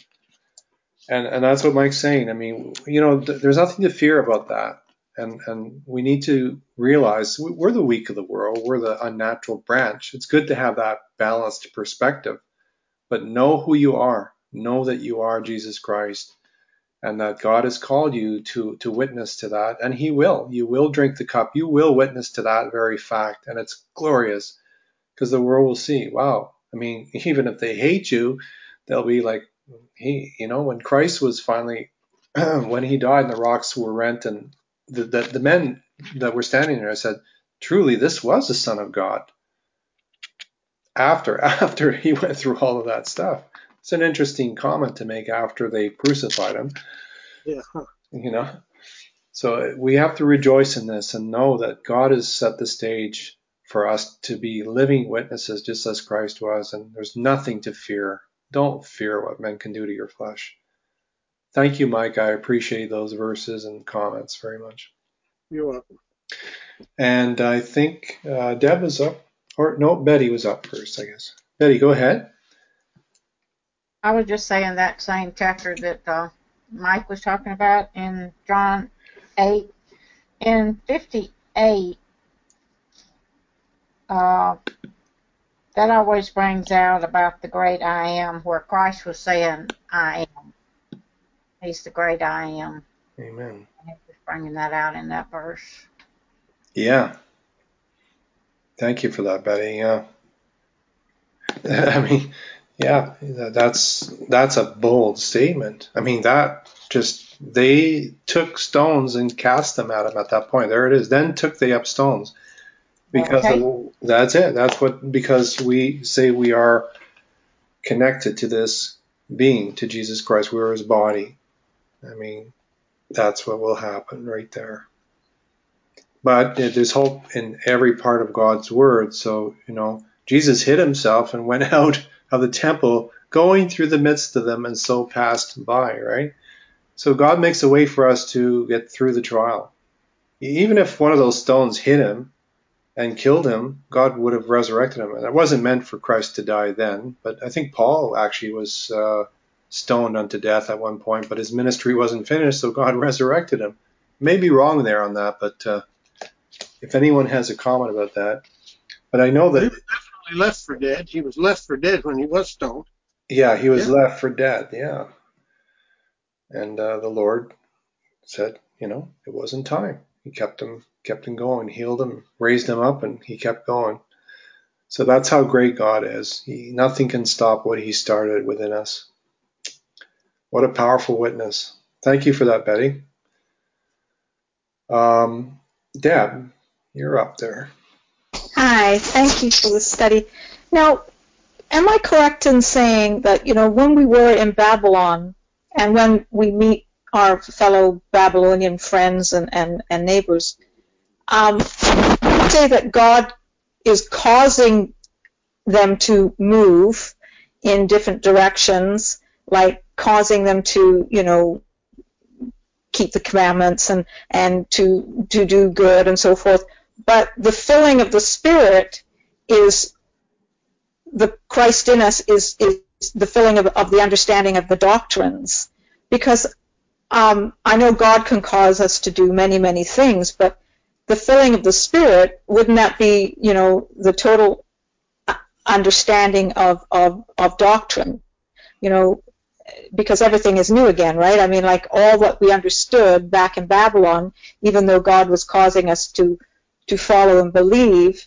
And and that's what Mike's saying. I mean, you know, th- there's nothing to fear about that. And and we need to realize we're the weak of the world. We're the unnatural branch. It's good to have that balanced perspective. But know who you are. Know that you are Jesus Christ. And that God has called you to to witness to that, and He will. You will drink the cup. You will witness to that very fact, and it's glorious because the world will see. Wow! I mean, even if they hate you, they'll be like, he, you know, when Christ was finally, when He died, and the rocks were rent, and the, the the men that were standing there said, "Truly, this was the Son of God." After after He went through all of that stuff, it's an interesting comment to make after they crucified Him. Yeah. You know. So we have to rejoice in this and know that God has set the stage for us to be living witnesses just as Christ was, and there's nothing to fear. Don't fear what men can do to your flesh. Thank you, Mike. I appreciate those verses and comments very much. You're welcome. And I think uh, Deb was up, or no, Betty was up first, I guess. Betty, go ahead. I was just saying that same chapter that uh, Mike was talking about in John eight. In fifty-eight, uh, that always brings out about the great I am, where Christ was saying, I am. He's the great I am. Amen. And he was bringing that out in that verse. Yeah. Thank you for that, Betty. Yeah. I mean, yeah, that's that's a bold statement. I mean, that just they took stones and cast them at him at that point. There it is. Then took they up stones because Okay. of, that's it. That's what because we say we are connected to this being, to Jesus Christ. We are His body. I mean, that's what will happen right there. But there's hope in every part of God's word. So, you know, Jesus hid Himself and went out of the temple, going through the midst of them, and so passed by, right? So God makes a way for us to get through the trial. Even if one of those stones hit Him and killed him, God would have resurrected him. And it wasn't meant for Christ to die then, but I think Paul actually was uh, stoned unto death at one point, but his ministry wasn't finished, so God resurrected him. Maybe wrong there on that, but uh, if anyone has a comment about that. But I know that... He was definitely left for dead. He was left for dead when he was stoned. Yeah, he was Yeah. left for dead, yeah. And uh, the Lord said, you know, it wasn't time. He kept him, kept him going, healed him, raised him up, and he kept going. So that's how great God is. He, nothing can stop what he started within us. What a powerful witness. Thank you for that, Betty. Um, Deb, you're up there. Hi, thank you for the study. Now, am I correct in saying that, you know, when we were in Babylon and when we meet our fellow Babylonian friends and, and, and neighbors, um, you say that God is causing them to move in different directions, like causing them to, you know, keep the commandments and, and to, to do good and so forth. But the filling of the Spirit is the Christ in us is, is the filling of, of the understanding of the doctrines. Because um, I know God can cause us to do many, many things, but the filling of the Spirit, wouldn't that be, you know, the total understanding of, of, of doctrine? You know, because everything is new again, right? I mean, like all what we understood back in Babylon, even though God was causing us to to follow and believe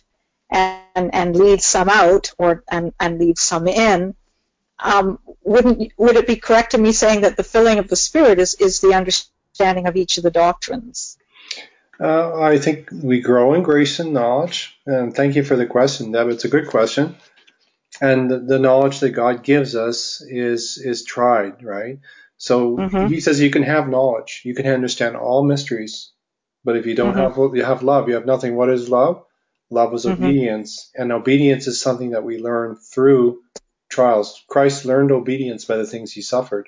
and and lead some out or and, and lead some in, um, wouldn't would it be correct in me saying that the filling of the Spirit is, is the understanding of each of the doctrines? Uh, I think we grow in grace and knowledge. And thank you for the question, Deb. It's a good question. And the, the knowledge that God gives us is is tried, right? So Mm-hmm. he says you can have knowledge, you can understand all mysteries, but if you don't Mm-hmm. have you have love, you have nothing. What is love? Love is Mm-hmm. obedience, and obedience is something that we learn through trials. Christ learned obedience by the things he suffered.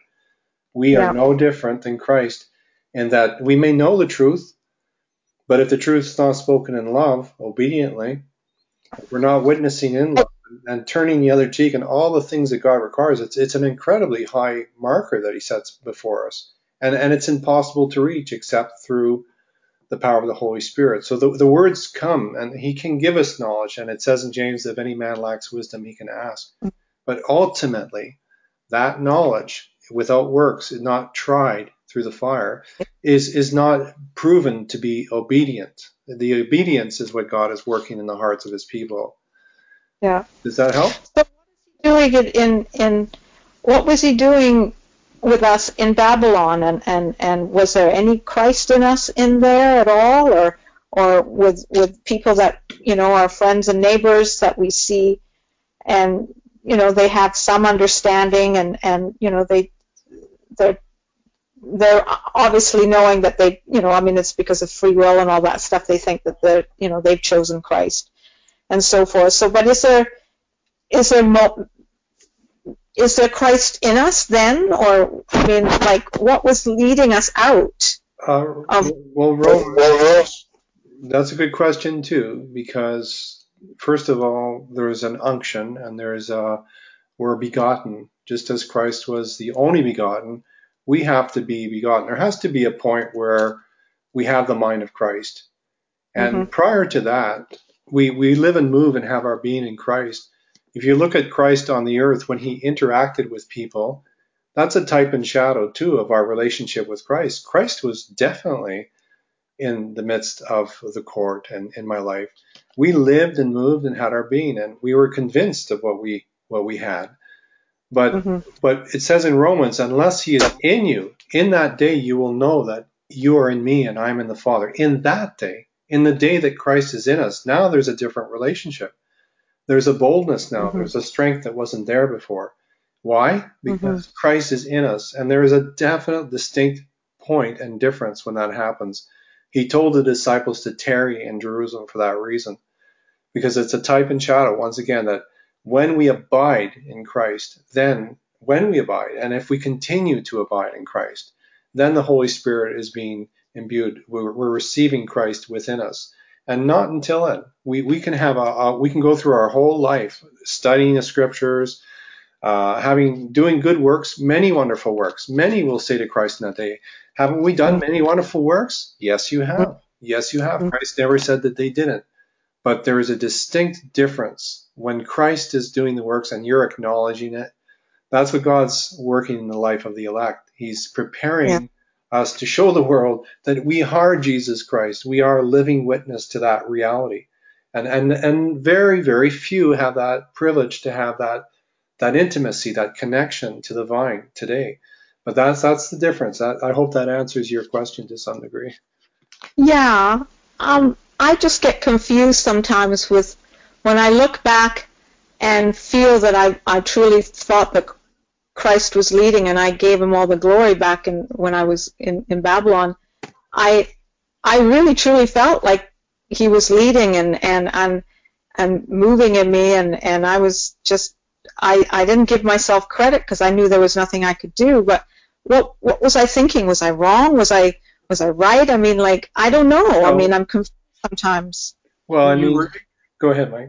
We are Yeah. no different than Christ in that we may know the truth, but if the truth is not spoken in love, obediently, we're not witnessing in love and turning the other cheek and all the things that God requires. It's it's an incredibly high marker that he sets before us. And and it's impossible to reach except through the power of the Holy Spirit. So the, the words come and he can give us knowledge. And it says in James, if any man lacks wisdom, he can ask. But ultimately, that knowledge without works, not tried through the fire, is is not proven to be obedient. The obedience is what God is working in the hearts of his people. Yeah. Does that help? But doing it in in what was he doing with us in Babylon, and, and, and was there any Christ in us in there at all, or or with with people that, you know, our friends and neighbors that we see, and, you know, they have some understanding, and, and you know, they they're they're obviously knowing that they, you know, I mean, it's because of free will and all that stuff, they think that they're, you know, they've chosen Christ and so forth. So, but is there is there mo- is there Christ in us then, or I mean, like, what was leading us out Uh, of? well, Rome, that's a good question too, because first of all, there's an unction, and there's a we're begotten, just as Christ was the only begotten. We have to be begotten. There has to be a point where we have the mind of Christ, Mm-hmm. and prior to that, we we live and move and have our being in Christ. If you look at Christ on the earth when he interacted with people, that's a type and shadow too of our relationship with Christ. Christ was definitely in the midst of the court and in my life. We lived and moved and had our being, and we were convinced of what we what we had. But Mm-hmm. but it says in Romans, unless he is in you, in that day you will know that you are in me and I'm in the Father. In that day, in the day that Christ is in us, now there's a different relationship. There's a boldness now. Mm-hmm. There's a strength that wasn't there before. Why? Because Mm-hmm. Christ is in us, and there is a definite, distinct point and difference when that happens. He told the disciples to tarry in Jerusalem for that reason, because it's a type and shadow, once again, that when we abide in Christ, then when we abide, and if we continue to abide in Christ, then the Holy Spirit is being imbued. We're, we're receiving Christ within us. And not until then. We, we can have a, a we can go through our whole life studying the scriptures, uh, having doing good works, many wonderful works. Many will say to Christ in that day, haven't we done many wonderful works? Yes, you have. Yes, you have. Christ never said that they didn't. But there is a distinct difference when Christ is doing the works and you're acknowledging it. That's what God's working in the life of the elect. He's preparing yeah. us to show the world that we are Jesus Christ. We are a living witness to that reality. And and and very, very few have that privilege to have that that intimacy, that connection to the vine today. But that's that's the difference. I, I hope that answers your question to some degree. Yeah. Um, I just get confused sometimes with when I look back and feel that I, I truly thought that Christ was leading and I gave him all the glory back in, when I was in, in Babylon. I I really truly felt like he was leading and, and, and, and moving in me, and, and I was just, I, I didn't give myself credit because I knew there was nothing I could do. But what what was I thinking? Was I wrong? Was I was I right? I mean, like, I don't know. Oh. I mean, I'm confused sometimes. Well, I mean, were, go ahead, Mike.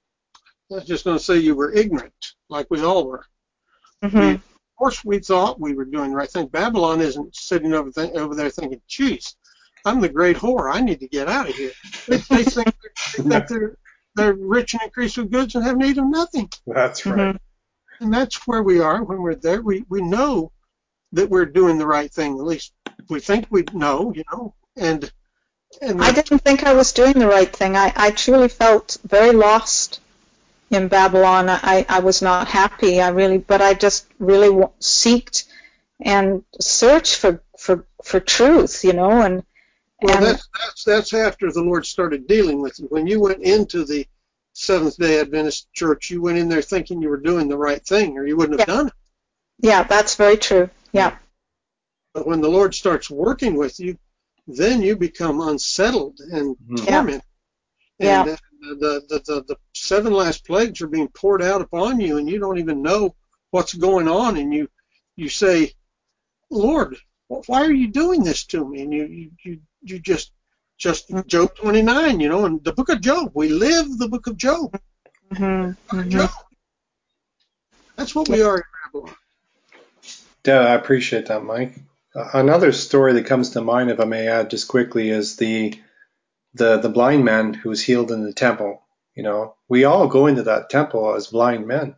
I was just going to say you were ignorant, like we all were. Mm-hmm. We, of course, we thought we were doing the right thing. Babylon isn't sitting over, th- over there thinking, geez, I'm the great whore. I need to get out of here. They, they think, they think they're, they're rich and increased with goods and have need of nothing. That's right. Mm-hmm. And that's where we are when we're there. We, we know that we're doing the right thing. At least we think we know, you know. And, and I didn't think I was doing the right thing. I, I truly felt very lost in Babylon. I, I was not happy. I really, but I just really seeked and searched for, for, for truth, you know. And well, and that's, that's that's after the Lord started dealing with you. When you went into the Seventh Day Adventist Church, you went in there thinking you were doing the right thing, or you wouldn't have yeah. done it. Yeah, that's very true. Yeah. But when the Lord starts working with you, then you become unsettled and mm-hmm. tormented. Yeah. And yeah. the, the, the, the seven last plagues are being poured out upon you, and you don't even know what's going on. And you, you say, Lord, why are you doing this to me? And you, you, you, you just, just Job twenty-nine, you know, and the book of Job. We live the book of Job. Mm-hmm. Book of Mm-hmm. Job. That's what we are in Babylon. Yeah, I appreciate that, Mike. Uh, another story that comes to mind, if I may add just quickly, is the the the blind man who was healed in the temple. You know, we all go into that temple as blind men,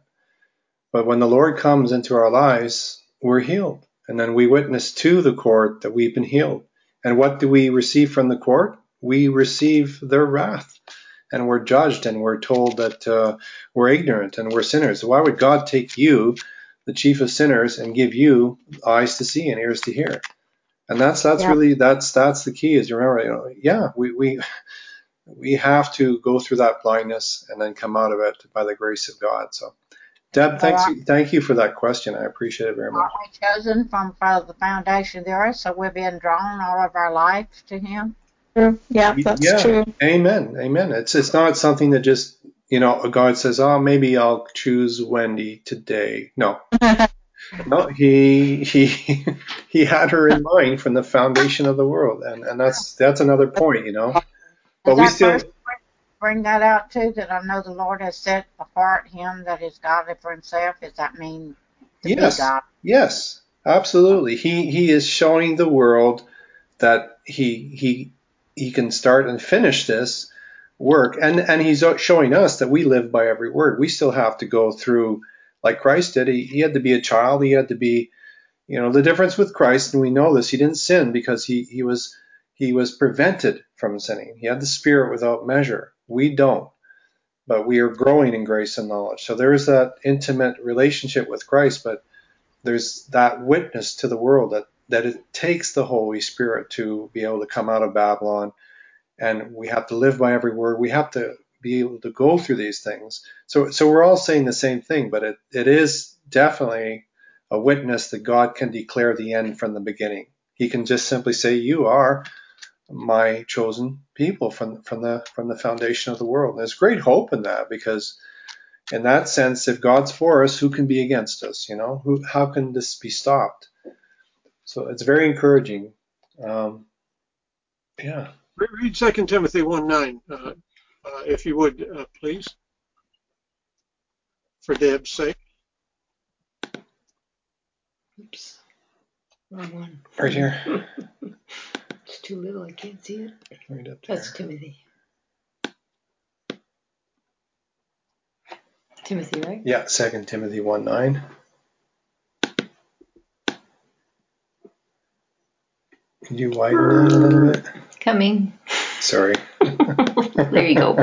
but when the Lord comes into our lives, we're healed, and then we witness to the court that we've been healed. And what do we receive from the court? We receive their wrath, and we're judged, and we're told that uh, we're ignorant and we're sinners. Why would God take you, the chief of sinners, and give you eyes to see and ears to hear? And that's that's yeah. really that's that's the key. Is remember, you know, yeah, we we we have to go through that blindness and then come out of it by the grace of God. So, Deb, thanks, yeah. thank you for that question. I appreciate it very much. Are we chosen from the foundation of the earth, so we're being drawn all of our life to Him? Yeah, that's yeah. true. Amen. Amen. It's it's not something that just, you know, God says, oh, maybe I'll choose Wendy today. No. No, he he he had her in mind from the foundation of the world, and, and that's that's another point, you know. But we still bring that out too. That I know the Lord has set apart him that is godly for Himself. Does that mean to yes, be God? Yes, absolutely. He he is showing the world that he he he can start and finish this work, and and he's showing us that we live by every word. We still have to go through. Like Christ did, he, he had to be a child. He had to be, you know, the difference with Christ, and we know this, he didn't sin because he, he was he was prevented from sinning. He had the Spirit without measure. We don't, but we are growing in grace and knowledge. So there is that intimate relationship with Christ, but there's that witness to the world that, that it takes the Holy Spirit to be able to come out of Babylon, and we have to live by every word. We have to be able to go through these things. So so we're all saying the same thing, but it, it is definitely a witness that God can declare the end from the beginning. He can just simply say, you are my chosen people from, from the from the foundation of the world. And there's great hope in that, because in that sense, if God's for us, who can be against us? You know, who, how can this be stopped? So it's very encouraging. Um, yeah. Read Second Timothy one nine, uh, uh, if you would, uh, please, for Deb's sake. Oops. Wrong one. Right here. It's too little. I can't see it. Right up there. That's Timothy. Timothy, right? Yeah, Second Timothy one nine. Can you widen that a little bit? Coming. Sorry. There you go.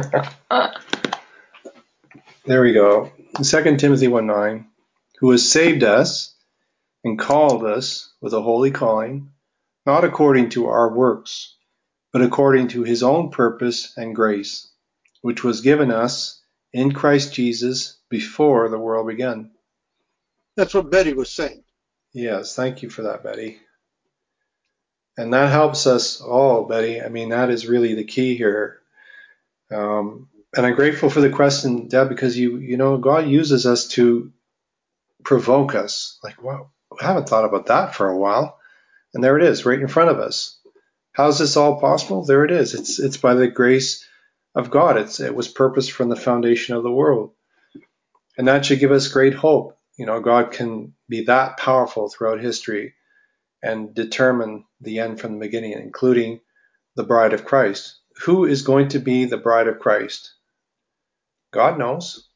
There we go. Second Timothy one nine. Who has saved us and called us with a holy calling, not according to our works, but according to his own purpose and grace, which was given us in Christ Jesus before the world began. That's what Betty was saying. Yes, thank you for that, Betty. And that helps us all, Betty. I mean, that is really the key here. Um, and I'm grateful for the question, Deb, because you, you know, God uses us to provoke us. Like, wow, I haven't thought about that for a while. And there it is, right in front of us. How's this all possible? There it is. It's it's by the grace of God. It's it was purposed from the foundation of the world. And that should give us great hope. You know, God can be that powerful throughout history and determine the end from the beginning, including the bride of Christ. Who is going to be the bride of Christ? God knows.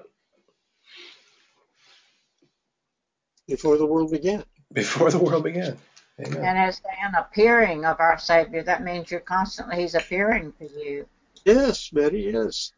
Before the world began. Before the world began. Amen. And as an appearing of our Savior, that means you're constantly, he's appearing to you. Yes, Betty, yes.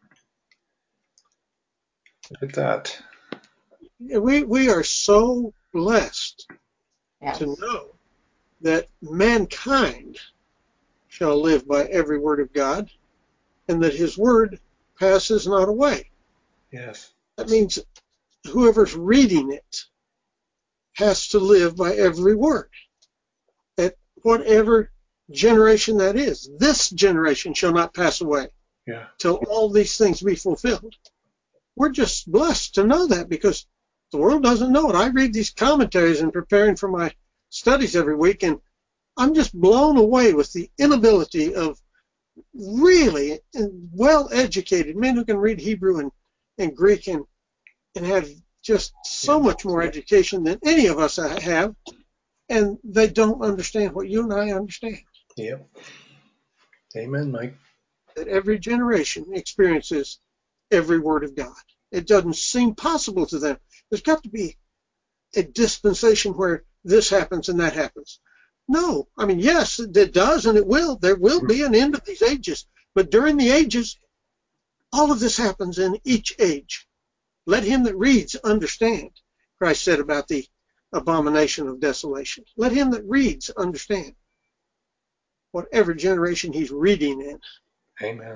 Look at that. We, we are so blessed Yes. to know that mankind shall live by every word of God, and that his word passes not away. Yes. That means whoever's reading it has to live by every word, at whatever generation that is. This generation shall not pass away Yeah. till all these things be fulfilled. We're just blessed to know that, because the world doesn't know it. I read these commentaries in preparing for my studies every week, and I'm just blown away with the inability of really well-educated men who can read Hebrew and, and Greek and, and have just so Yeah. much more education than any of us have, and they don't understand what you and I understand. Yep. Amen, Mike. That every generation experiences every word of God. It doesn't seem possible to them. There's got to be a dispensation where this happens and that happens. No, I mean, yes, it does, and it will. There will be an end of these ages. But during the ages, all of this happens in each age. Let him that reads understand, Christ said about the abomination of desolation. Let him that reads understand. Whatever generation he's reading in. Amen.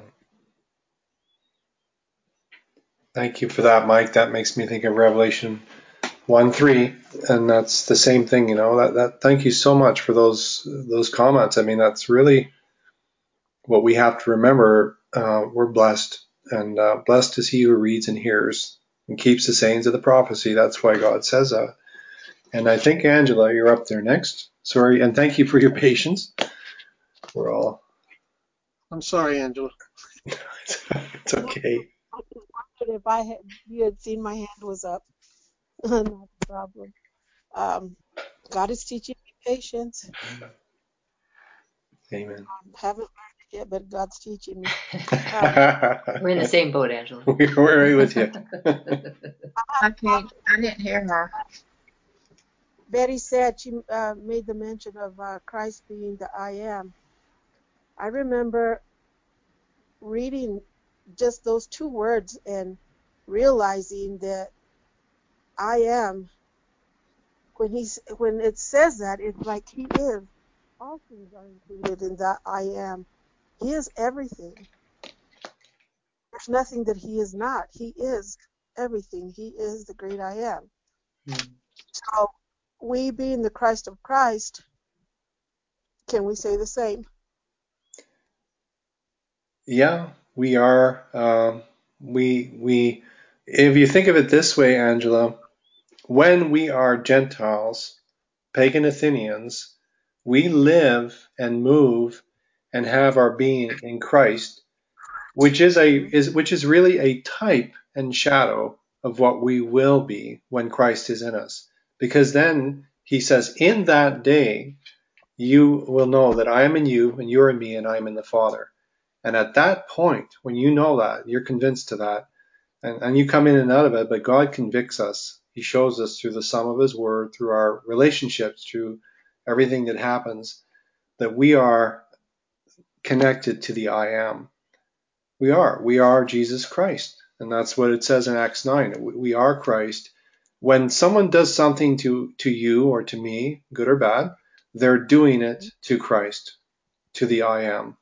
Thank you for that, Mike. That makes me think of Revelation one three, and that's the same thing, you know. That that thank you so much for those those comments. I mean, that's really what we have to remember. Uh, we're blessed, and uh, blessed is he who reads and hears and keeps the sayings of the prophecy. That's why God says that. And I think, Angela, you're up there next. Sorry, and thank you for your patience. We're all. I'm sorry, Angela. It's okay. I just wondered if I had you had seen my hand was up. Not a problem. Um, God is teaching me patience. Amen. I haven't learned it yet, but God's teaching me. We're in the same boat, Angela. We're right with you. I can't, I didn't hear her. Betty said she uh, made the mention of uh, Christ being the I am. I remember reading just those two words and realizing that I am, when he's when it says that, it's like he is. All things are included in that I am. He is everything. There's nothing that he is not. He is everything. He is the great I am. Mm. So we being the Christ of Christ, can we say the same? Yeah, we are. Um, we we. If you think of it this way, Angela, when we are Gentiles, pagan Athenians, we live and move and have our being in Christ, which is a is which is really a type and shadow of what we will be when Christ is in us. Because then he says, in that day you will know that I am in you and you are in me and I am in the Father. And at that point, when you know that, you're convinced to that, and, and you come in and out of it, but God convicts us. He shows us through the sum of his word, through our relationships, through everything that happens, that we are connected to the I am. We are. We are Jesus Christ. And that's what it says in Acts nine. We are Christ. When someone does something to, to you or to me, good or bad, they're doing it to Christ, to the I am.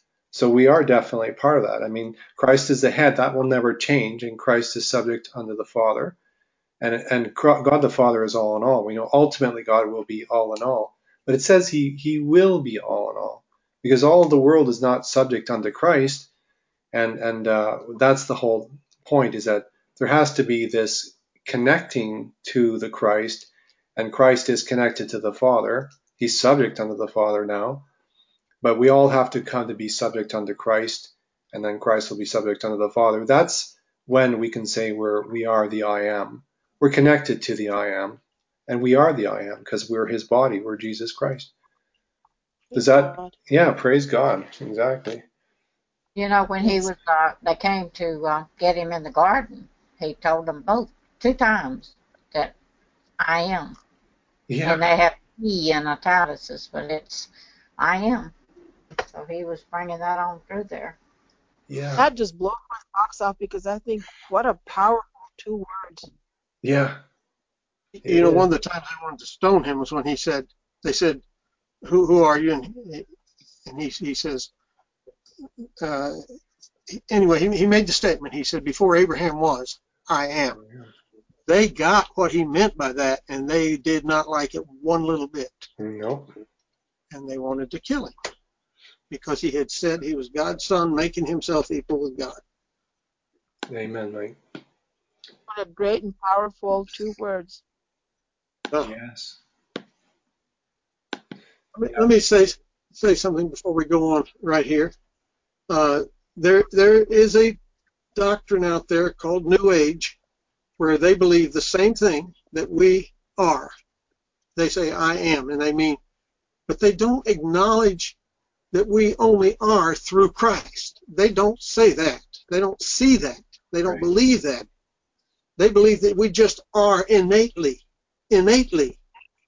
So we are definitely part of that. I mean, Christ is the head. That will never change. And Christ is subject unto the Father. And, and God the Father is all in all. We know ultimately God will be all in all. But it says he, he will be all in all. Because all of the world is not subject unto Christ. And, and uh, that's the whole point, is that there has to be this connecting to the Christ. And Christ is connected to the Father. He's subject unto the Father now. But we all have to come to be subject unto Christ, and then Christ will be subject unto the Father. That's when we can say we're, we are the I am. We're connected to the I am, and we are the I am because we're his body. We're Jesus Christ. Does that? Yeah, praise God. Exactly. You know, when he was, uh, they came to uh, get him in the garden, he told them both two times that I am. Yeah. And they have he in italics, but it's I am. So he was bringing that on through there. Yeah. That just blows my socks off, because I think what a powerful two words. Yeah. You know, one of the times they wanted to stone him was when he said, they said, who who are you? And he, and he, he says, uh, anyway, he, he made the statement. He said, before Abraham was, I am. They got what he meant by that, and they did not like it one little bit. Nope. And they wanted to kill him because he had said he was God's son, making himself equal with God. Amen, Mike. What a great and powerful two words. Oh. Yes. Let me, let me say say something before we go on right here. Uh, there there is a doctrine out there called New Age, where they believe the same thing that we are. They say I am, and they mean, but they don't acknowledge that we only are through Christ. They don't say that. They don't see that. They don't Right. believe that. They believe that we just are innately, innately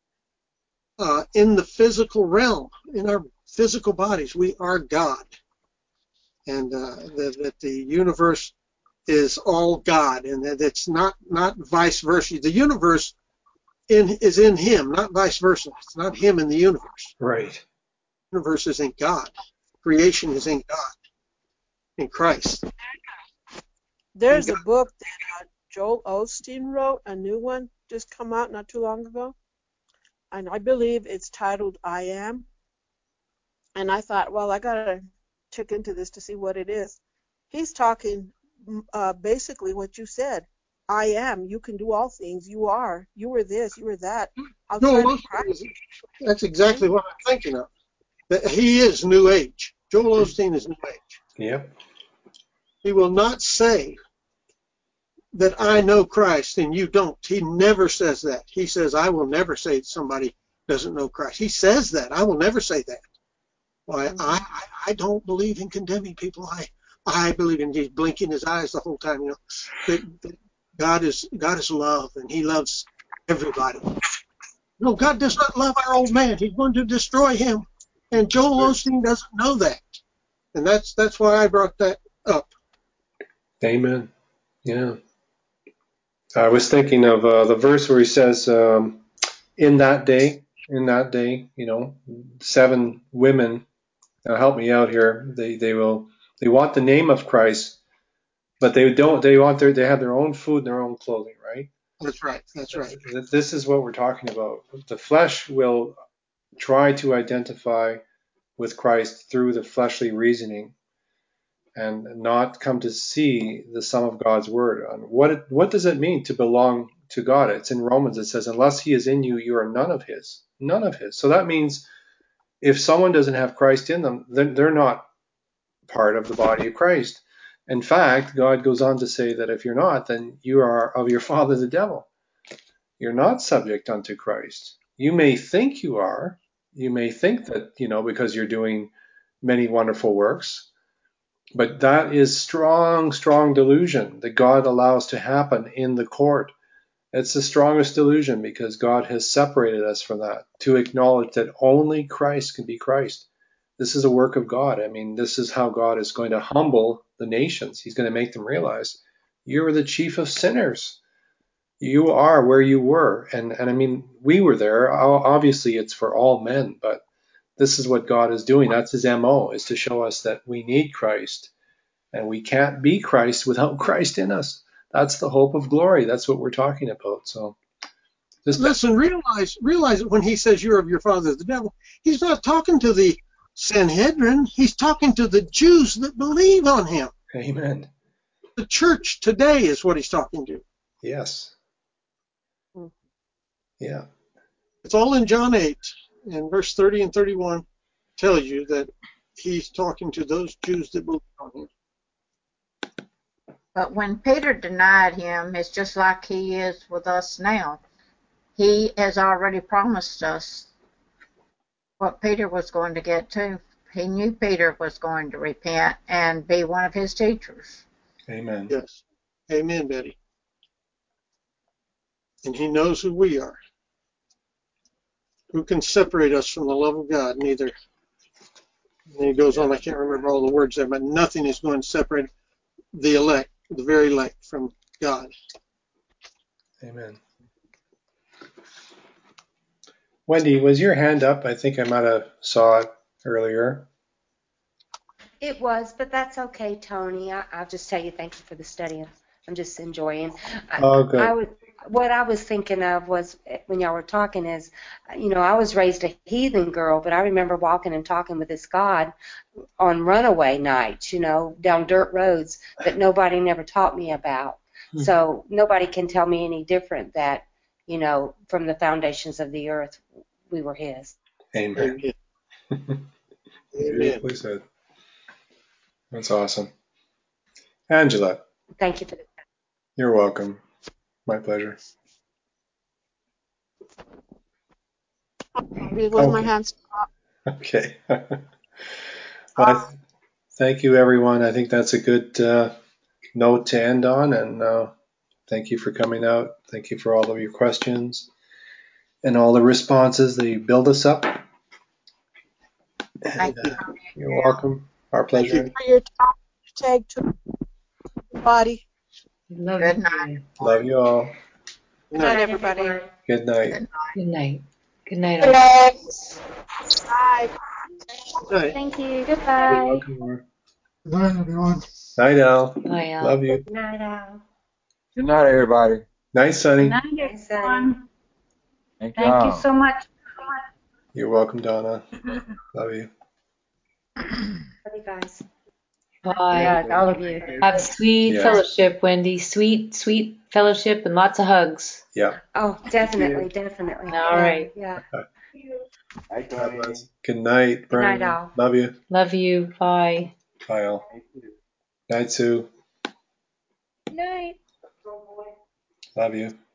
uh, in the physical realm, in our physical bodies. We are God, and uh, that, that the universe is all God, and that it's not not vice versa. The universe in is in Him, not vice versa. It's not Him in the universe. Right. The universe is in God. Creation is in God, in Christ. There's a book that uh, Joel Osteen wrote, a new one, just come out not too long ago. And I believe it's titled I Am. And I thought, well, I got to check into this to see what it is. He's talking uh, basically what you said. I am. You can do all things. You are. You were this. You were that. Joel Osteen, that's exactly what I'm thinking of. That he is New Age. Joel Osteen is New Age. Yep. He will not say that I know Christ and you don't. He never says that. He says, I will never say somebody doesn't know Christ. He says that. I will never say that. Why, mm-hmm. I, I, I don't believe in condemning people. I I believe in just blinking his eyes the whole time. You know, that, that God is God is love, and He loves everybody. No, God does not love our old man. He's going to destroy him, and Joel Osteen doesn't know that, and that's that's why I brought that up. Amen. Yeah. I was thinking of uh, the verse where he says, um, in that day, in that day, you know, seven women, uh, help me out here. They they will they want the name of Christ, but they don't. They want their they have their own food and their own clothing, right? That's right. That's right. This is what we're talking about. The flesh will try to identify with Christ through the fleshly reasoning, and not come to see the sum of God's word. What it, what does it mean to belong to God? It's in Romans. It says, unless He is in you, you are none of His. None of His. So that means if someone doesn't have Christ in them, then they're not part of the body of Christ. In fact, God goes on to say that if you're not, then you are of your father the devil. You're not subject unto Christ. You may think you are. You may think that, you know, because you're doing many wonderful works, but that is strong, strong delusion that God allows to happen in the court. It's the strongest delusion because God has separated us from that to acknowledge that only Christ can be Christ. This is a work of God. I mean, this is how God is going to humble the nations. He's going to make them realize you are the chief of sinners. You are where you were. And, and I mean, we were there. Obviously, it's for all men, but this is what God is doing. That's his M O, is to show us that we need Christ. And we can't be Christ without Christ in us. That's the hope of glory. That's what we're talking about. So just listen, realize realize that when he says you're of your father the devil, he's not talking to the Sanhedrin. He's talking to the Jews that believe on him. Amen. The church today is what he's talking to. Yes. Yeah. It's all in John eight, and verse thirty and thirty-one tells you that he's talking to those Jews that believe on him. But when Peter denied him, it's just like he is with us now. He has already promised us what Peter was going to get to. He knew Peter was going to repent and be one of his teachers. Amen. Yes. Amen, Betty. And he knows who we are. Who can separate us from the love of God? Neither. And he goes on, I can't remember all the words there, but nothing is going to separate the elect, the very elect, from God. Amen. Wendy, was your hand up? I think I might have saw it earlier. It was, but that's okay, Tony. I, I'll just tell you thank you for the study. I'm just enjoying. Oh, good. I, I was, what I was thinking of was when y'all were talking is, you know, I was raised a heathen girl, but I remember walking and talking with this God on runaway nights, you know, down dirt roads that nobody never taught me about. Hmm. So nobody can tell me any different that, you know, from the foundations of the earth, we were his. Amen. Amen. Beautifully said. That's awesome. Angela. Thank you for that. You're welcome. My pleasure. With okay. my hands up. Okay. Well, uh, thank you, everyone. I think that's a good uh, note to end on, and uh, thank you for coming out. Thank you for all of your questions and all the responses. They build us up. And, uh, you're welcome. Our pleasure. Thank you for your time. Tag to body. Love Good you. night. Love you all. Good night, everybody. Good night. Good night. Good night. Good night. Bye. Right. Thank you. You're Goodbye. welcome, Laura. Good night, everyone. Night, Al. Bye, Al. Love you. Good night, Al. Good night, everybody. Night, Sonny. Good night, everyone. Thank you. Thank you so much. You're welcome, Donna. Love you. Love you guys. Bye. Yeah, all of you. Have sweet Yes. fellowship, Wendy. Sweet, sweet fellowship and lots of hugs. Yeah. Oh, definitely, definitely. All yeah, right. Yeah. Night, God Tony. bless. Good night, Good night, Brian. Al. Love you. Love you. Bye. Bye, Al. Night, Sue. Good night. Love you.